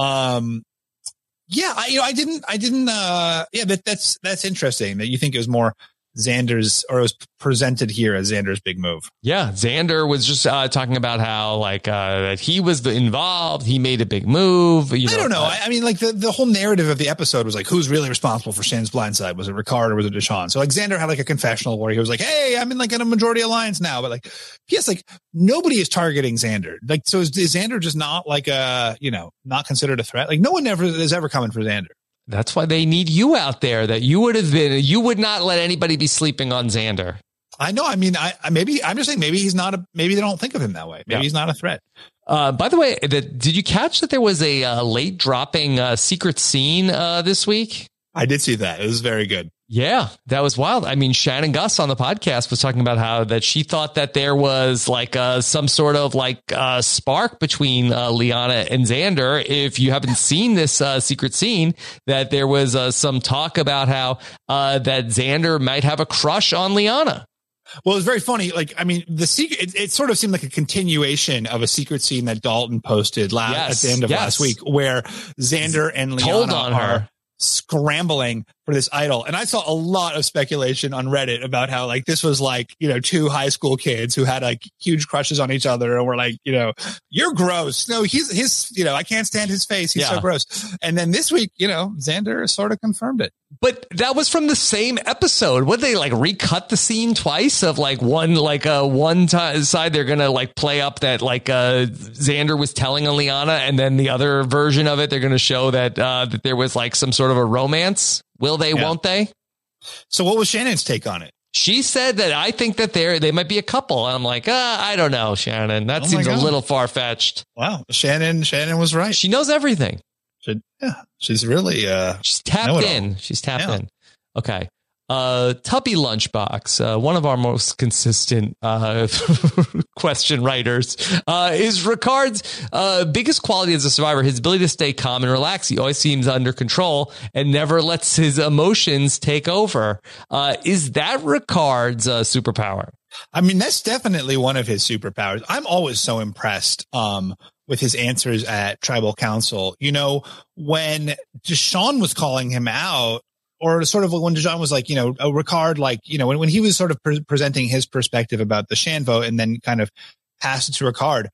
Yeah, I didn't, yeah, that's interesting that you think it was more Xander's, or it was presented here as Xander's big move. Yeah, Xander was just talking about how like that he was involved. He made a big move. You know, I don't know. I mean, like the whole narrative of the episode was like, who's really responsible for Shan's blindside? Was it Ricard or was it Deshaun? So like Xander had like a confessional where he was like, hey, I'm in like in a majority alliance now. But like, yes, like nobody is targeting Xander. Like, so is Xander just not like not considered a threat? Like no one is ever coming for Xander. That's why they need you out there. That you would not let anybody be sleeping on Xander. I know. I mean, I'm just saying maybe he's not maybe they don't think of him that way. Maybe he's not a threat. By the way, did you catch that there was a late dropping secret scene this week? I did see that. It was very good. Yeah, that was wild. I mean, Shannon Gus on the podcast was talking about how that she thought that there was like some sort of like spark between Liana and Xander. If you haven't seen this secret scene, that there was some talk about how that Xander might have a crush on Liana. Well, it was very funny. Like, I mean, the secret, it sort of seemed like a continuation of a secret scene that Dalton posted at the end of last week, where Xander and Liana are scrambling for this idol. And I saw a lot of speculation on Reddit about how like this was like, two high school kids who had like huge crushes on each other and were like, you're gross. No, his I can't stand his face. He's so gross. And then this week, Xander sort of confirmed it. But that was from the same episode. Would they like recut the scene twice of like one side they're going to like play up that like Xander was telling Liana, and then the other version of it they're going to show that that there was like some sort of a romance. Will they, won't they? So what was Shannon's take on it? She said that I think that they might be a couple. I'm like, I don't know, Shannon. That seems a little far-fetched. Wow. Shannon was right. She knows everything. She's really she's tapped in. She's tapped in. Okay. Tubby Lunchbox, one of our most consistent question writers, is Ricard's biggest quality as a survivor, his ability to stay calm and relaxed. He always seems under control and never lets his emotions take over. Is that Ricard's superpower? I mean, that's definitely one of his superpowers. I'm always so impressed with his answers at Tribal Council. When Deshaun was calling him out, or sort of when Deshaun was like, Ricard, like, when he was sort of presenting his perspective about the Shan vote and then kind of passed it to Ricard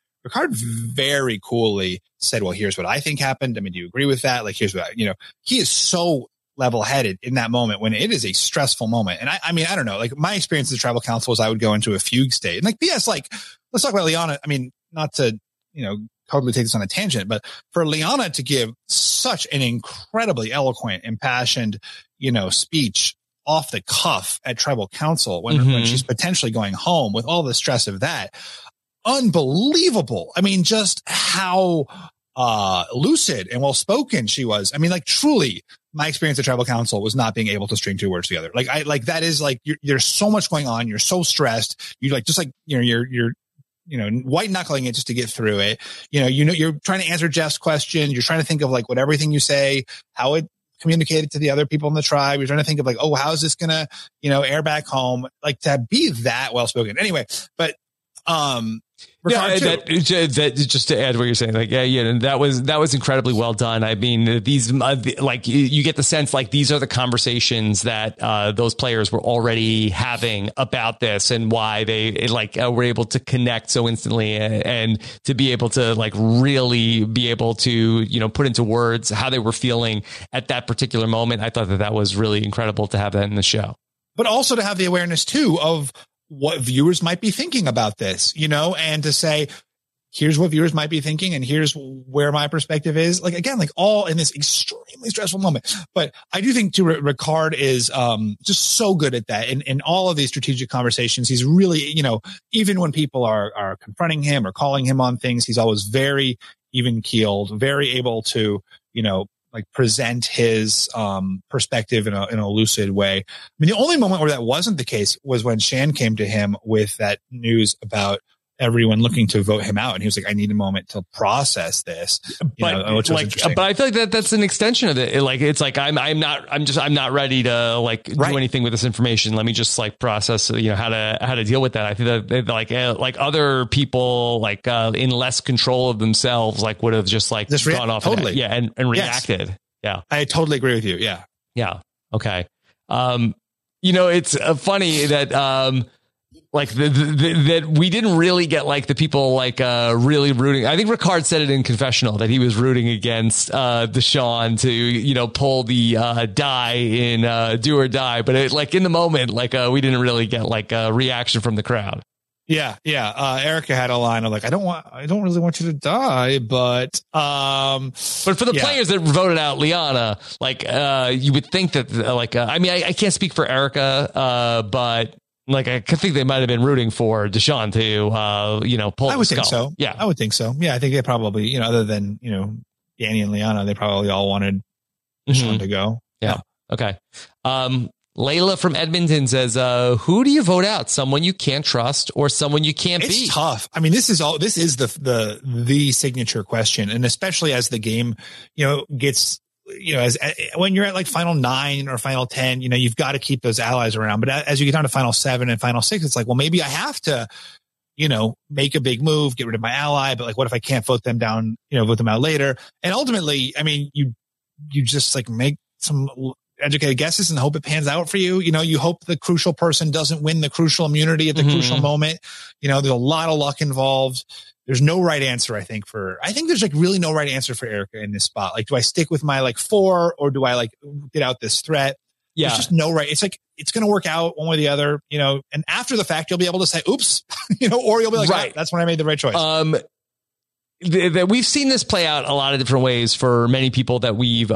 very coolly said, well, here's what I think happened. I mean, do you agree with that? Like, here's what, he is so level-headed in that moment when it is a stressful moment. And I mean, I don't know, like my experience as a Tribal Council was I would go into a fugue state. And like, yes, like, let's talk about Liana. I mean, not to, totally take this on a tangent, but for Liana to give such an incredibly eloquent, impassioned, speech off the cuff at Tribal Council when she's potentially going home with all the stress of that, unbelievable. I mean, just how lucid and well spoken she was. I mean, like truly, my experience at Tribal Council was not being able to string two words together. Like that is like there's so much going on. You're so stressed. You like just like you're white knuckling it just to get through it. You're trying to answer Jeff's question. You're trying to think of like what everything you say, how it communicated to the other people in the tribe. You're trying to think of like, oh, how is this gonna, air back home? Like to be that well spoken. Anyway, but that just to add what you're saying, like, that was incredibly well done. I mean, these like you get the sense like these are the conversations that those players were already having about this and why they were able to connect so instantly and to be able to like really be able to put into words how they were feeling at that particular moment. I thought that was really incredible to have that in the show, but also to have the awareness too of what viewers might be thinking about this, and to say, here's what viewers might be thinking, and here's where my perspective is. Like, again, like all in this extremely stressful moment. But I do think Ricard is just so good at that. In all of these strategic conversations, he's really, even when people are confronting him or calling him on things, he's always very even keeled, very able to, like present his perspective in a lucid way. I mean, the only moment where that wasn't the case was when Shan came to him with that news about everyone looking to vote him out, and he was like, I need a moment to process this. But I feel like that's an extension of it. Like, it's like, I'm not ready to like do anything with this information. Let me just like process, how to deal with that. I think that like other people like in less control of themselves, like would have just like gone off. Totally. And reacted. Yes. Yeah. I totally agree with you. Yeah. Yeah. Okay. It's funny that, like that we didn't really get like the people like really rooting. I think Ricard said it in confessional that he was rooting against Deshaun to pull the die in Do or Die, but it, like in the moment, like we didn't really get like a reaction from the crowd. Yeah. Erica had a line of like, I don't really want you to die, but for the players that voted out Liana, like you would think that I can't speak for Erica, but like, I could think they might have been rooting for Deshaun to, pull. I would the think skull. so. Yeah, I would think so. Yeah, I think they probably, other than, Danny and Liana, they probably all wanted Deshaun to go. Yeah. Okay. Layla from Edmonton says, who do you vote out? Someone you can't trust or someone you can't beat? It's tough. I mean, this is the signature question. And especially as the game, gets, when you're at like final 9 or final 10, you've got to keep those allies around. But as you get down to final 7 and final 6, it's like, well, maybe I have to, make a big move, get rid of my ally. But like, what if I can't vote them down, vote them out later? And ultimately, I mean, you just like make some educated guesses and hope it pans out for you. You hope the crucial person doesn't win the crucial immunity at the crucial moment. There's a lot of luck involved. There's no right answer, I think there's like really no right answer for Erica in this spot. Like, do I stick with my like 4 or do I like get out this threat? Yeah. There's just no right. It's like, it's going to work out one way or the other, and after the fact, you'll be able to say, oops, or you'll be like, right, that's when I made the right choice. We've seen this play out a lot of different ways for many people that we've,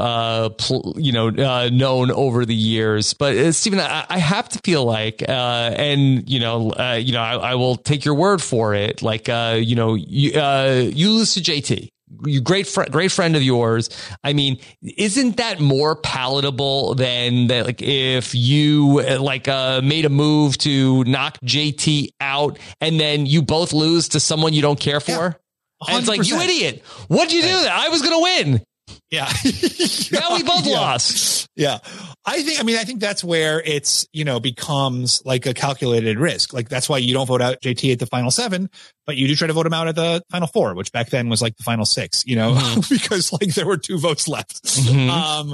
known over the years. But Stephen, I have to feel like, I will take your word for it. Like, you lose to JT. You great friend of yours. I mean, isn't that more palatable than that? Like, if you made a move to knock JT out and then you both lose to someone you don't care for. Yeah. And it's like, you idiot. What'd you do that? I was going to win. Yeah. Now we both lost. Yeah. I think that's where it's, becomes like a calculated risk. Like, that's why you don't vote out JT at the final 7, but you do try to vote him out at the final 4, which back then was like the final 6, because like there were 2 votes left. Mm-hmm.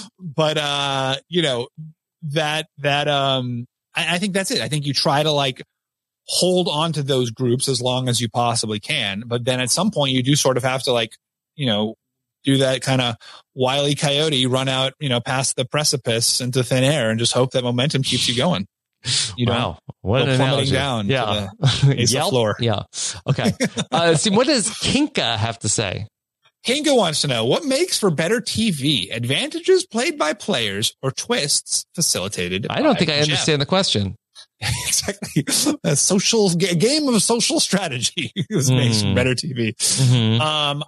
I think that's it. I think you try to like hold on to those groups as long as you possibly can. But then at some point you do sort of have to like, do that kind of Wile E. Coyote, run out, past the precipice into thin air and just hope that momentum keeps you going. Wow. What an analogy. Down to the floor. Yeah. Okay. See, what does Kinka have to say? Kinka wants to know what makes for better TV: advantages played by players or twists facilitated. I don't think I understand the question. Exactly. A game of social strategy makes for better TV. Mm-hmm.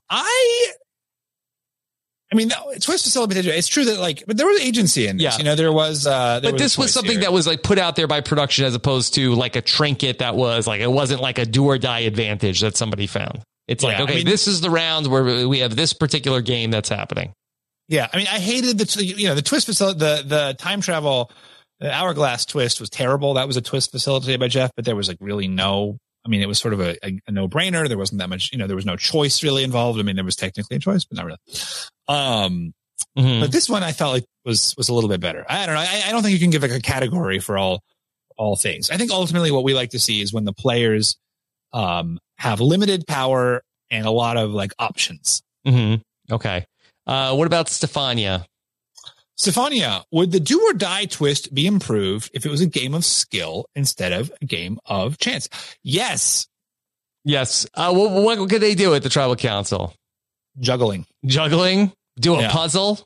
I mean, twist facilitated. It's true that but there was agency in this. Yeah. There was. But this was something that was like put out there by production as opposed to like a trinket that was like, it wasn't like a do or die advantage that somebody found. It's like, okay, this is the round where we have this particular game that's happening. Yeah. I mean, I hated the twist facility, the time travel. The hourglass twist was terrible. That was a twist facilitated by Jeff, but there was like really it was sort of a no-brainer. There wasn't that much, there was no choice really involved. I mean, there was technically a choice, but not really. But this one I felt like was a little bit better. I don't know. I don't think you can give like a category for all things. I think ultimately what we like to see is when the players have limited power and a lot of like options. Mm-hmm. Okay. What about Stefania? Stefania, would the do or die twist be improved if it was a game of skill instead of a game of chance? Yes. Yes. What could they do at the tribal council? Juggling? Do a puzzle?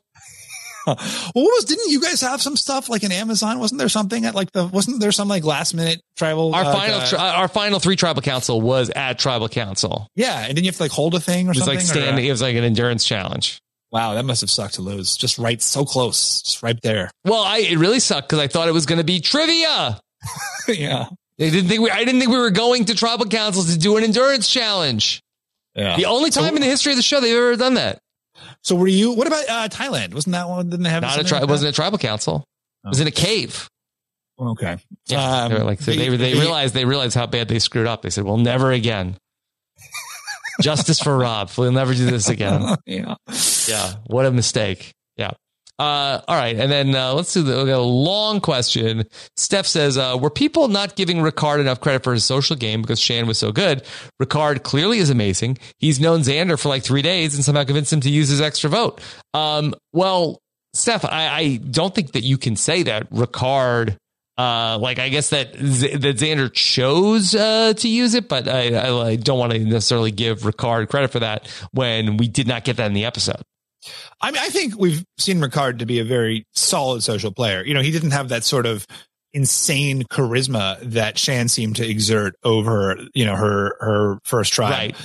Didn't you guys have some stuff like in Amazon? Wasn't there something at wasn't there some like last minute tribal? Our final 3 tribal council was at tribal council. Yeah. And didn't you have to like hold a thing or something? It was like an endurance challenge. Wow. That must have sucked to lose. Just right. So close. Just right there. Well, it really sucked because I thought it was going to be trivia. Yeah. I didn't think we were going to tribal councils to do an endurance challenge. Yeah. The only time in the history of the show they've ever done that. So what about Thailand? Wasn't that one? Didn't they have it wasn't a tribal council. It was in a cave. Okay. Yeah. They realized how bad they screwed up. They said, well, never again. Justice for Rob. We'll never do this again. Yeah. What a mistake. Yeah. All right. And then let's do a long question. Steph says, were people not giving Ricard enough credit for his social game because Shan was so good? Ricard clearly is amazing. He's known Xander for like 3 days and somehow convinced him to use his extra vote. Well, Steph, I don't think that you can say that Ricard, I guess that Xander chose to use it, but I don't want to necessarily give Ricard credit for that when we did not get that in the episode. I mean, I think we've seen Ricard to be a very solid social player. He didn't have that sort of insane charisma that Shan seemed to exert over, her first try. Right.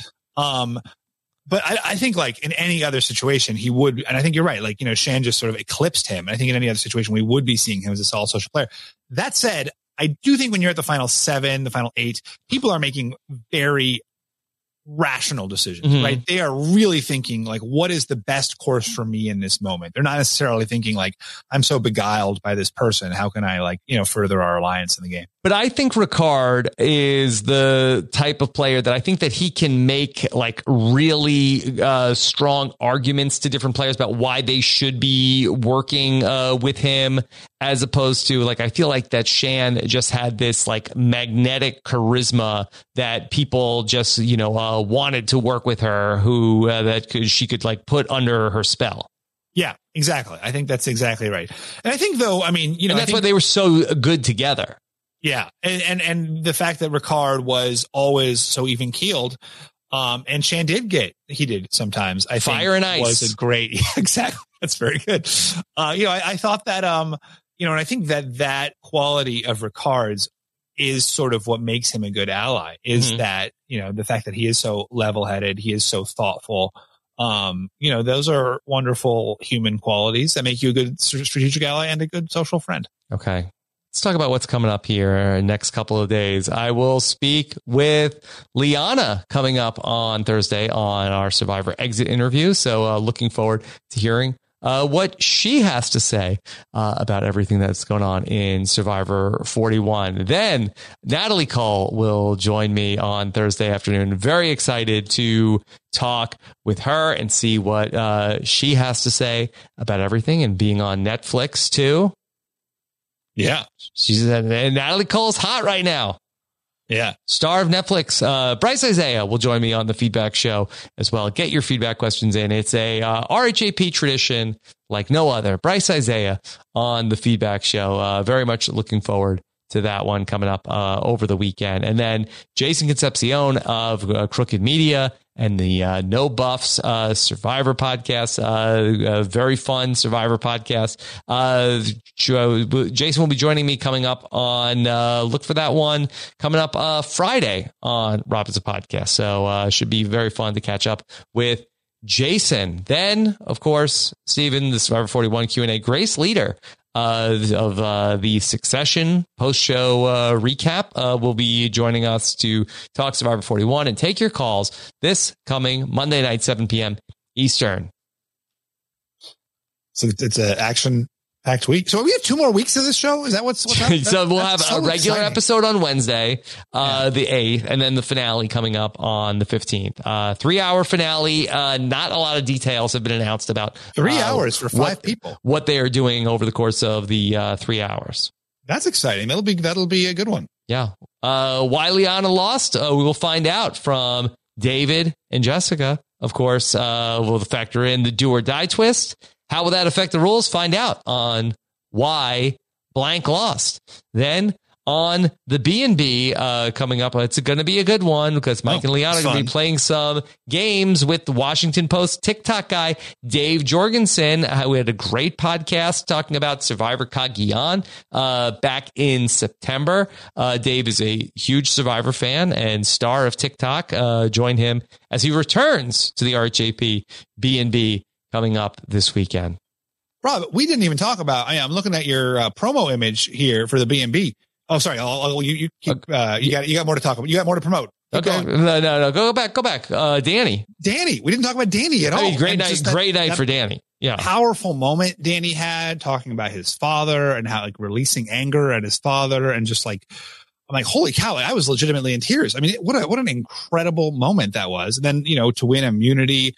But I think like in any other situation, he would, and I think you're right. Like, Shan just sort of eclipsed him. And I think in any other situation, we would be seeing him as a solid social player. That said, I do think when you're at the final 7, the final 8, people are making very rational decisions, right? They are really thinking like, what is the best course for me in this moment? They're not necessarily thinking like, I'm so beguiled by this person. How can I further our alliance in the game? But I think Ricard is the type of player that I think that he can make like really strong arguments to different players about why they should be working with him, as opposed to like, I feel like that Shan just had this like magnetic charisma that people just, wanted to work with her, who she could like put under her spell. Yeah, exactly. I think that's exactly right. And I think though, and that's why they were so good together. Yeah. And the fact that Ricard was always so even keeled, and Shan did sometimes, I think Fire and Ice was a great, exactly. That's very good. I thought that, and I think that quality of Ricard's is sort of what makes him a good ally, is that, the fact that he is so level-headed, he is so thoughtful. Those are wonderful human qualities that make you a good strategic ally and a good social friend. Okay. Let's talk about what's coming up here next couple of days. I will speak with Liana coming up on Thursday on our Survivor Exit interview. So looking forward to hearing what she has to say about everything that's going on in Survivor 41. Then Natalie Cole will join me on Thursday afternoon. Very excited to talk with her and see what she has to say about everything, and being on Netflix too. Yeah. Natalie Cole's hot right now. Yeah. Star of Netflix. Bryce Isaiah will join me on the feedback show as well. Get your feedback questions in. It's a RHAP tradition like no other. Bryce Isaiah on the feedback show. Very much looking forward to that one coming up over the weekend. And then Jason Concepcion of Crooked Media and the No Buffs Survivor podcast, a very fun Survivor podcast. Jason will be joining me coming up on, look for that one coming up Friday on Robinson Podcast. So should be very fun to catch up with Jason. Then, of course, Steven, the Survivor 41 Q&A, Grace Leader of the Succession post-show recap will be joining us to talk Survivor 41 and take your calls this coming Monday night, 7 p.m. Eastern. So it's an action-packed week. So we have 2 more weeks of this show? Is that what's happening? So we'll have a regular episode on Wednesday, the 8th, and then the finale coming up on the 15th. 3-hour finale. Not a lot of details have been announced about 3 hours for 5 people. What they are doing over the course of the 3 hours. That's exciting. That'll be a good one. Yeah. Why Liana lost? We will find out from David and Jessica. Of course, we'll factor in the do or die twist. How will that affect the rules? Find out on why blank lost. Then on the B&B coming up. It's going to be a good one because Mike and Liana are going to be playing some games with the Washington Post TikTok guy, Dave Jorgensen. We had a great podcast talking about Survivor Cagayan back in September. Dave is a huge Survivor fan and star of TikTok. Join him as he returns to the RHAP B&B coming up this weekend. Rob, we didn't even talk about, I'm looking at your promo image here for the B&B. Oh, sorry. You got more to talk about. You got more to promote. Okay. No. Go back. Danny. We didn't talk about Danny at all. Great night for Danny. Yeah. Powerful moment Danny had talking about his father and how like releasing anger at his father and just like, I'm like, holy cow. I was legitimately in tears. I mean, what an incredible moment that was. And then, to win immunity,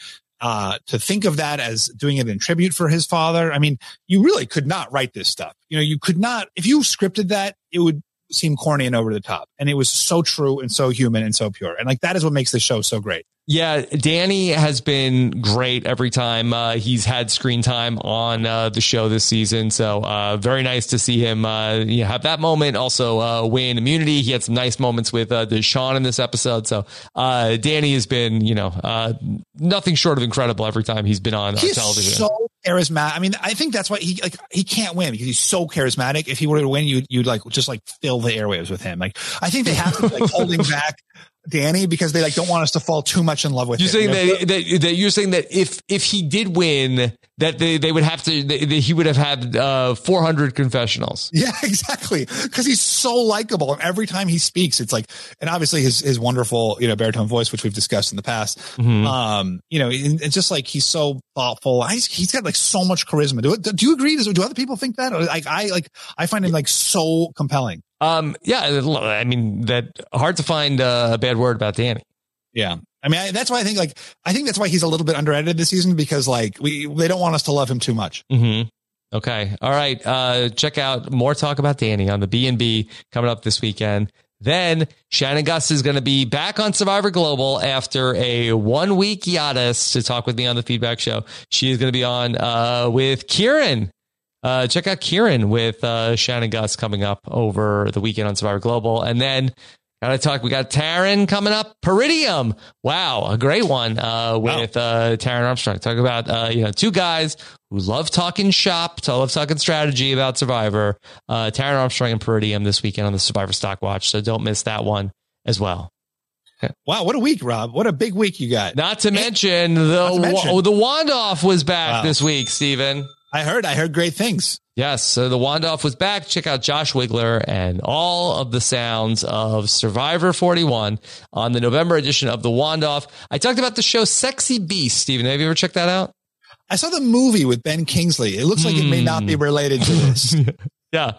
to think of that as doing it in tribute for his father. I mean, you really could not write this stuff. You could not, if you scripted that, it would seem corny and over the top. And it was so true and so human and so pure. And like, that is what makes this show so great. Yeah, Danny has been great every time he's had screen time on the show this season. So very nice to see him have that moment. Also win immunity. He had some nice moments with Deshaun in this episode. So Danny has been, nothing short of incredible every time he's been on television. So charismatic. I mean, I think that's why he can't win because he's so charismatic. If he were to win, you'd like just like fill the airwaves with him. Like I think they have to be like holding back Danny because they like don't want us to fall too much in love with him. You're saying that if he did win, that they would have to that he would have had 400 confessionals. Yeah, exactly. Because he's so likable, and every time he speaks, it's like, and obviously his wonderful baritone voice, which we've discussed in the past. Mm-hmm. It's just like he's so thoughtful. He's got like so much charisma. Do you agree? Do other people think that? Or I find him like so compelling. Yeah, I mean, that hard to find a bad word about Danny. Yeah. I mean, that's why I think that's why he's a little bit underrated this season because like they don't want us to love him too much. Mm-hmm. Okay. All right. Check out more talk about Danny on the B&B coming up this weekend. Then Shannon Gus is going to be back on Survivor Global after a 1-week hiatus to talk with me on the Feedback Show. She is going to be on with Kieran. Check out Kieran with Shannon Gus coming up over the weekend on Survivor Global. And then we got Taryn coming up. Peridium. Wow. A great one with Taryn Armstrong. Talk about, two guys who love talking shop, love talking strategy about Survivor. Taryn Armstrong and Peridium this weekend on the Survivor Stock Watch. So don't miss that one as well. Wow, what a week, Rob. What a big week you got. Not to mention the Wand-Off was back this week, Steven. I heard great things. Yes, so the Wand-Off was back. Check out Josh Wigler and all of the sounds of Survivor 41 on the November edition of the Wand-Off. I talked about the show Sexy Beast. Steven, have you ever checked that out? I saw the movie with Ben Kingsley. It looks like it may not be related to this. Yeah.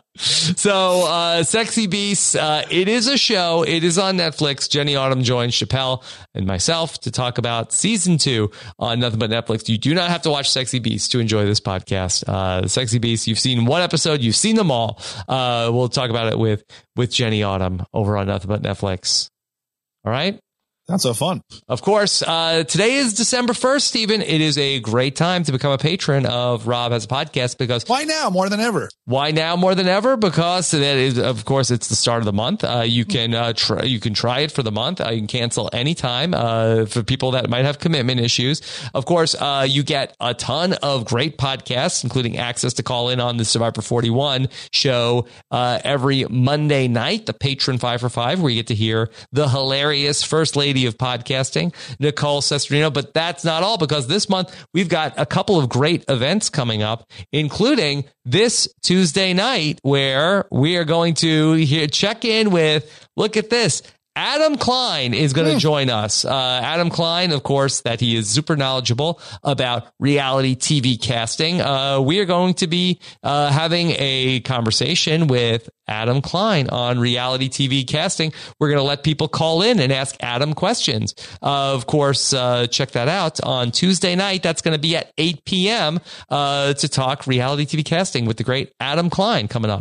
So, Sexy Beasts, it is a show. It is on Netflix. Jenny Autumn joins Chappelle and myself to talk about season 2 on Nothing But Netflix. You do not have to watch Sexy Beasts to enjoy this podcast. Sexy Beasts, you've seen one episode. You've seen them all. We'll talk about it with Jenny Autumn over on Nothing But Netflix. All right. Sounds so fun. Of course. Today is December 1st, Stephen. It is a great time to become a patron of Rob Has a Podcast because why now more than ever? Why now more than ever? Because that is, of course, it's the start of the month. You can try it for the month. You can cancel anytime for people that might have commitment issues. Of course, you get a ton of great podcasts, including access to call in on the Survivor 41 show every Monday night, the Patron 5 for 5, where you get to hear the hilarious First Lady of podcasting, Nicole Sestrino. But that's not all, because this month we've got a couple of great events coming up, including this Tuesday night where we are going to check in with, look at this, Adam Klein is going to join us. Adam Klein, of course, that he is super knowledgeable about reality TV casting. We are going to be having a conversation with Adam Klein on reality TV casting. We're going to let people call in and ask Adam questions. Of course, check that out on Tuesday night. That's going to be at 8 p.m. To talk reality TV casting with the great Adam Klein coming up.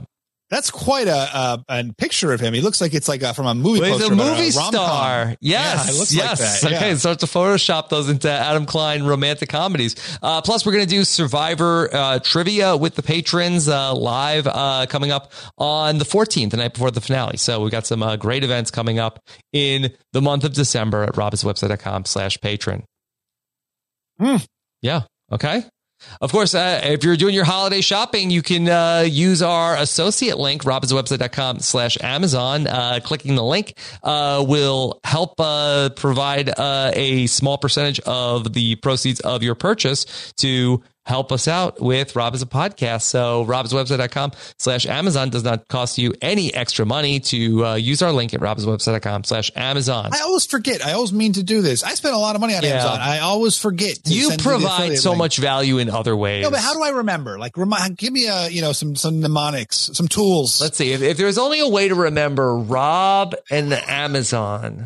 That's quite a picture of him. He looks like it's like from a movie poster. He's a movie rom-com. star. Yes. Yeah, it looks like that. Okay. Yeah. Start to Photoshop those into Adam Klein romantic comedies. Plus, we're going to do Survivor trivia with the patrons live coming up on the 14th, the night before the finale. So we've got some great events coming up in the month of December at robhasawebsite.com/patron. Yeah. Okay. Of course, if you're doing your holiday shopping, you can use our associate link, robhasawebsite.com/Amazon. Clicking the link will help provide a small percentage of the proceeds of your purchase to help us out with Rob Has a Podcast. So robhasawebsite.com/Amazon does not cost you any extra money to use our link at robhasawebsite.com/Amazon. I always forget. I always mean to do this. I spend a lot of money on Amazon. I always forget. You provide so much value in other ways. No, but how do I remember? Like, give me some mnemonics, some tools. Let's see. If there's only a way to remember Rob and the Amazon.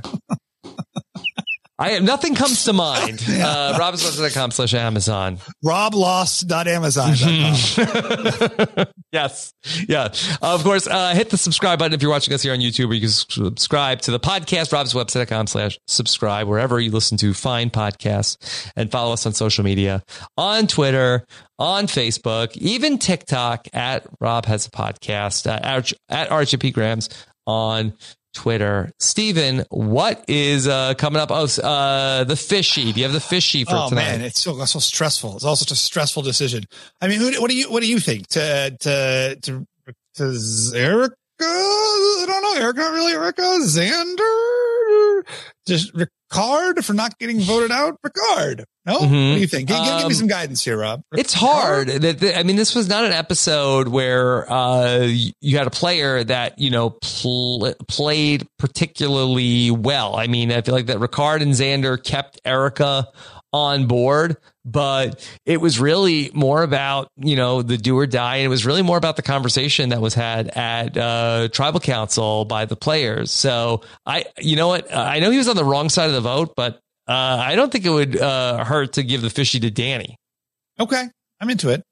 Nothing comes to mind. robhasawebsite.com/Amazon. roblost.amazon.com. Yes. Yeah. Of course, hit the subscribe button if you're watching us here on YouTube, or you can subscribe to the podcast, robhasawebsite.com/subscribe, wherever you listen to fine podcasts, and follow us on social media, on Twitter, on Facebook, even TikTok at Rob Has a Podcast, at RHP Grams on Twitter. Steven, what is coming up? The fishy. Do you have the fishy for tonight? Oh man, it's so stressful. It's also such a stressful decision. I mean, what do you think? To Erica? I don't know. Erica, really? Erica? Xander? Just Ricard for not getting voted out? Ricard. No? What do you think? Give me some guidance here, Rob. It's hard. I mean, this was not an episode where you had a player that, played particularly well. I mean, I feel like that Ricard and Xander kept Erica on board, but it was really more about, the do or die. And it was really more about the conversation that was had at Tribal Council by the players. So I know he was on the wrong side of the vote, but I don't think it would hurt to give the fishy to Danny. Okay. I'm into it.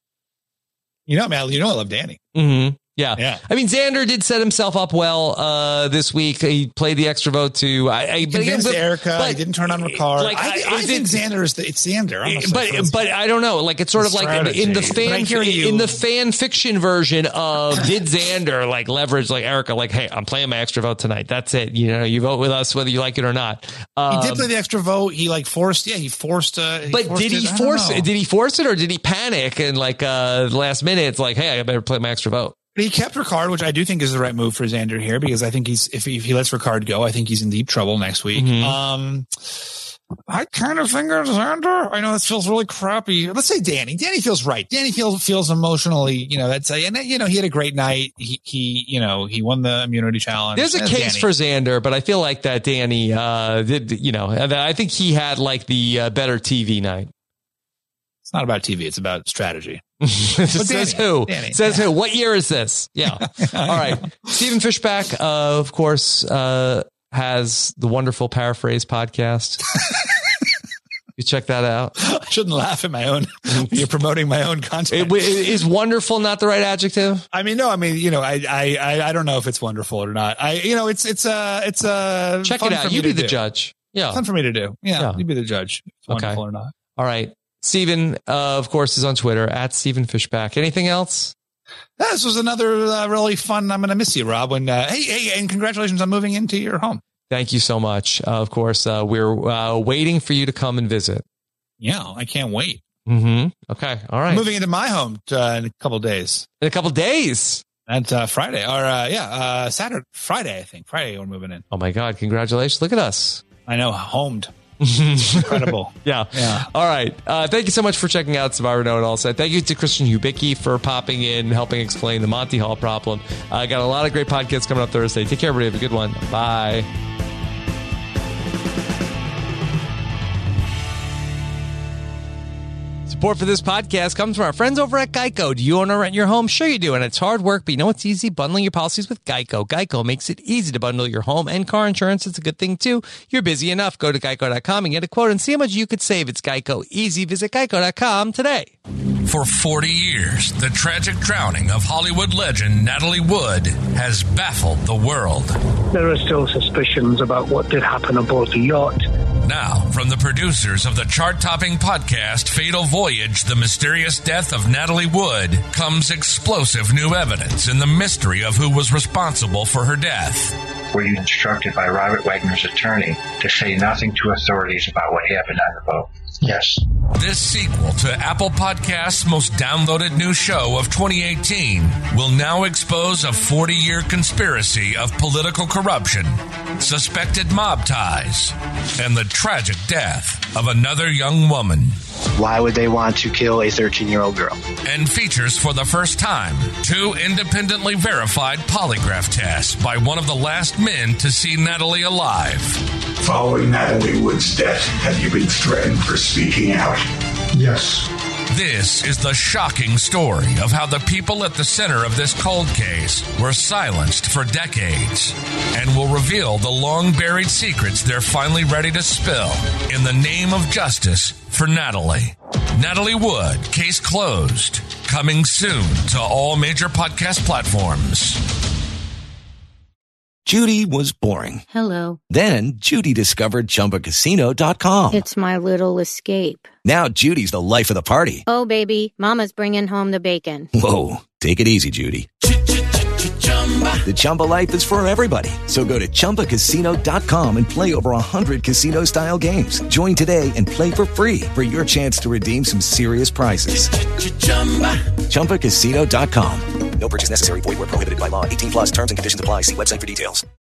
I love Danny. Mm-hmm. Yeah. I mean, Xander did set himself up well this week. He played the extra vote to convinced Erica. He didn't turn on Ricard. I think Xander it's Xander. But I don't know. Like, it's sort of like in the fan fiction version of did Xander leverage Erica? Hey, I'm playing my extra vote tonight. That's it. You vote with us whether you like it or not. He did play the extra vote. He forced. Yeah, he forced. But did he force it? Did he force it, or did he panic and last minute? It's like, hey, I better play my extra vote. He kept Ricard, which I do think is the right move for Xander here, because I think if he lets Ricard go, I think he's in deep trouble next week. Mm-hmm. I kind of think it's Xander. I know this feels really crappy. Let's say Danny. Danny feels right. Danny feels emotionally, he had a great night. He won the immunity challenge. There's a case for Xander, but I feel like that Danny did, I think he had the better TV night. It's not about TV. It's about strategy. Says who? Who? What year is this? Yeah. All right. Stephen Fishback, of course, has the wonderful Paraphrase podcast. You check that out. I shouldn't laugh at my own. You're promoting my own content. Is wonderful not the right adjective? I mean, no. I mean, I don't know if it's wonderful or not. It's check it out. You be the judge. Yeah, fun for me to do. Yeah, you be the judge. If it's wonderful or not. All right. Steven, of course, is on Twitter at Stephen Fishback. Anything else? This was another really fun. I'm going to miss you, Rob. When hey, and congratulations on moving into your home. Thank you so much. Of course, we're waiting for you to come and visit. Yeah, I can't wait. Mm-hmm. Okay. All right. I'm moving into my home in a couple of days. In a couple of days? That's Friday. Or, Friday, I think. Friday we're moving in. Oh, my God. Congratulations. Look at us. I know. Homed. Incredible. Yeah. All right. Thank you so much for checking out Survivor Know It All. Thank you to Christian Hubicki for popping in, helping explain the Monty Hall problem. I got a lot of great podcasts coming up Thursday. Take care, everybody. Have a good one. Bye. Support for this podcast comes from our friends over at Geico. Do you own or rent your home? Sure you do, and it's hard work, but you know it's easy? Bundling your policies with Geico. Geico makes it easy to bundle your home and car insurance. It's a good thing, too. You're busy enough. Go to geico.com and get a quote and see how much you could save. It's Geico. Easy. Visit geico.com today. For 40 years, the tragic drowning of Hollywood legend Natalie Wood has baffled the world. There are still suspicions about what did happen aboard the yacht. Now, from the producers of the chart-topping podcast Fatal Voyage, The Mysterious Death of Natalie Wood, comes explosive new evidence in the mystery of who was responsible for her death. Were you instructed by Robert Wagner's attorney to say nothing to authorities about what happened on the boat? Yes. This sequel to Apple Podcasts' most downloaded new show of 2018 will now expose a 40-year conspiracy of political corruption, suspected mob ties, and the tragic death of another young woman. Why would they want to kill a 13-year-old girl? And features for the first time 2 independently verified polygraph tests by one of the last men to see Natalie alive. Following Natalie Wood's death, have you been threatened for speaking out? Yes. This is the shocking story of how the people at the center of this cold case were silenced for decades, and will reveal the long-buried secrets they're finally ready to spill in the name of justice for Natalie. Natalie Wood, case closed. Coming soon to all major podcast platforms. Judy was boring. Hello. Then Judy discovered ChumbaCasino.com. It's my little escape. Now Judy's the life of the party. Oh, baby, mama's bringing home the bacon. Whoa, take it easy, Judy. The Chumba life is for everybody. So go to ChumbaCasino.com and play over 100 casino-style games. Join today and play for free for your chance to redeem some serious prizes. ChumbaCasino.com. No purchase necessary. Void where prohibited by law. 18+ terms and conditions apply. See website for details.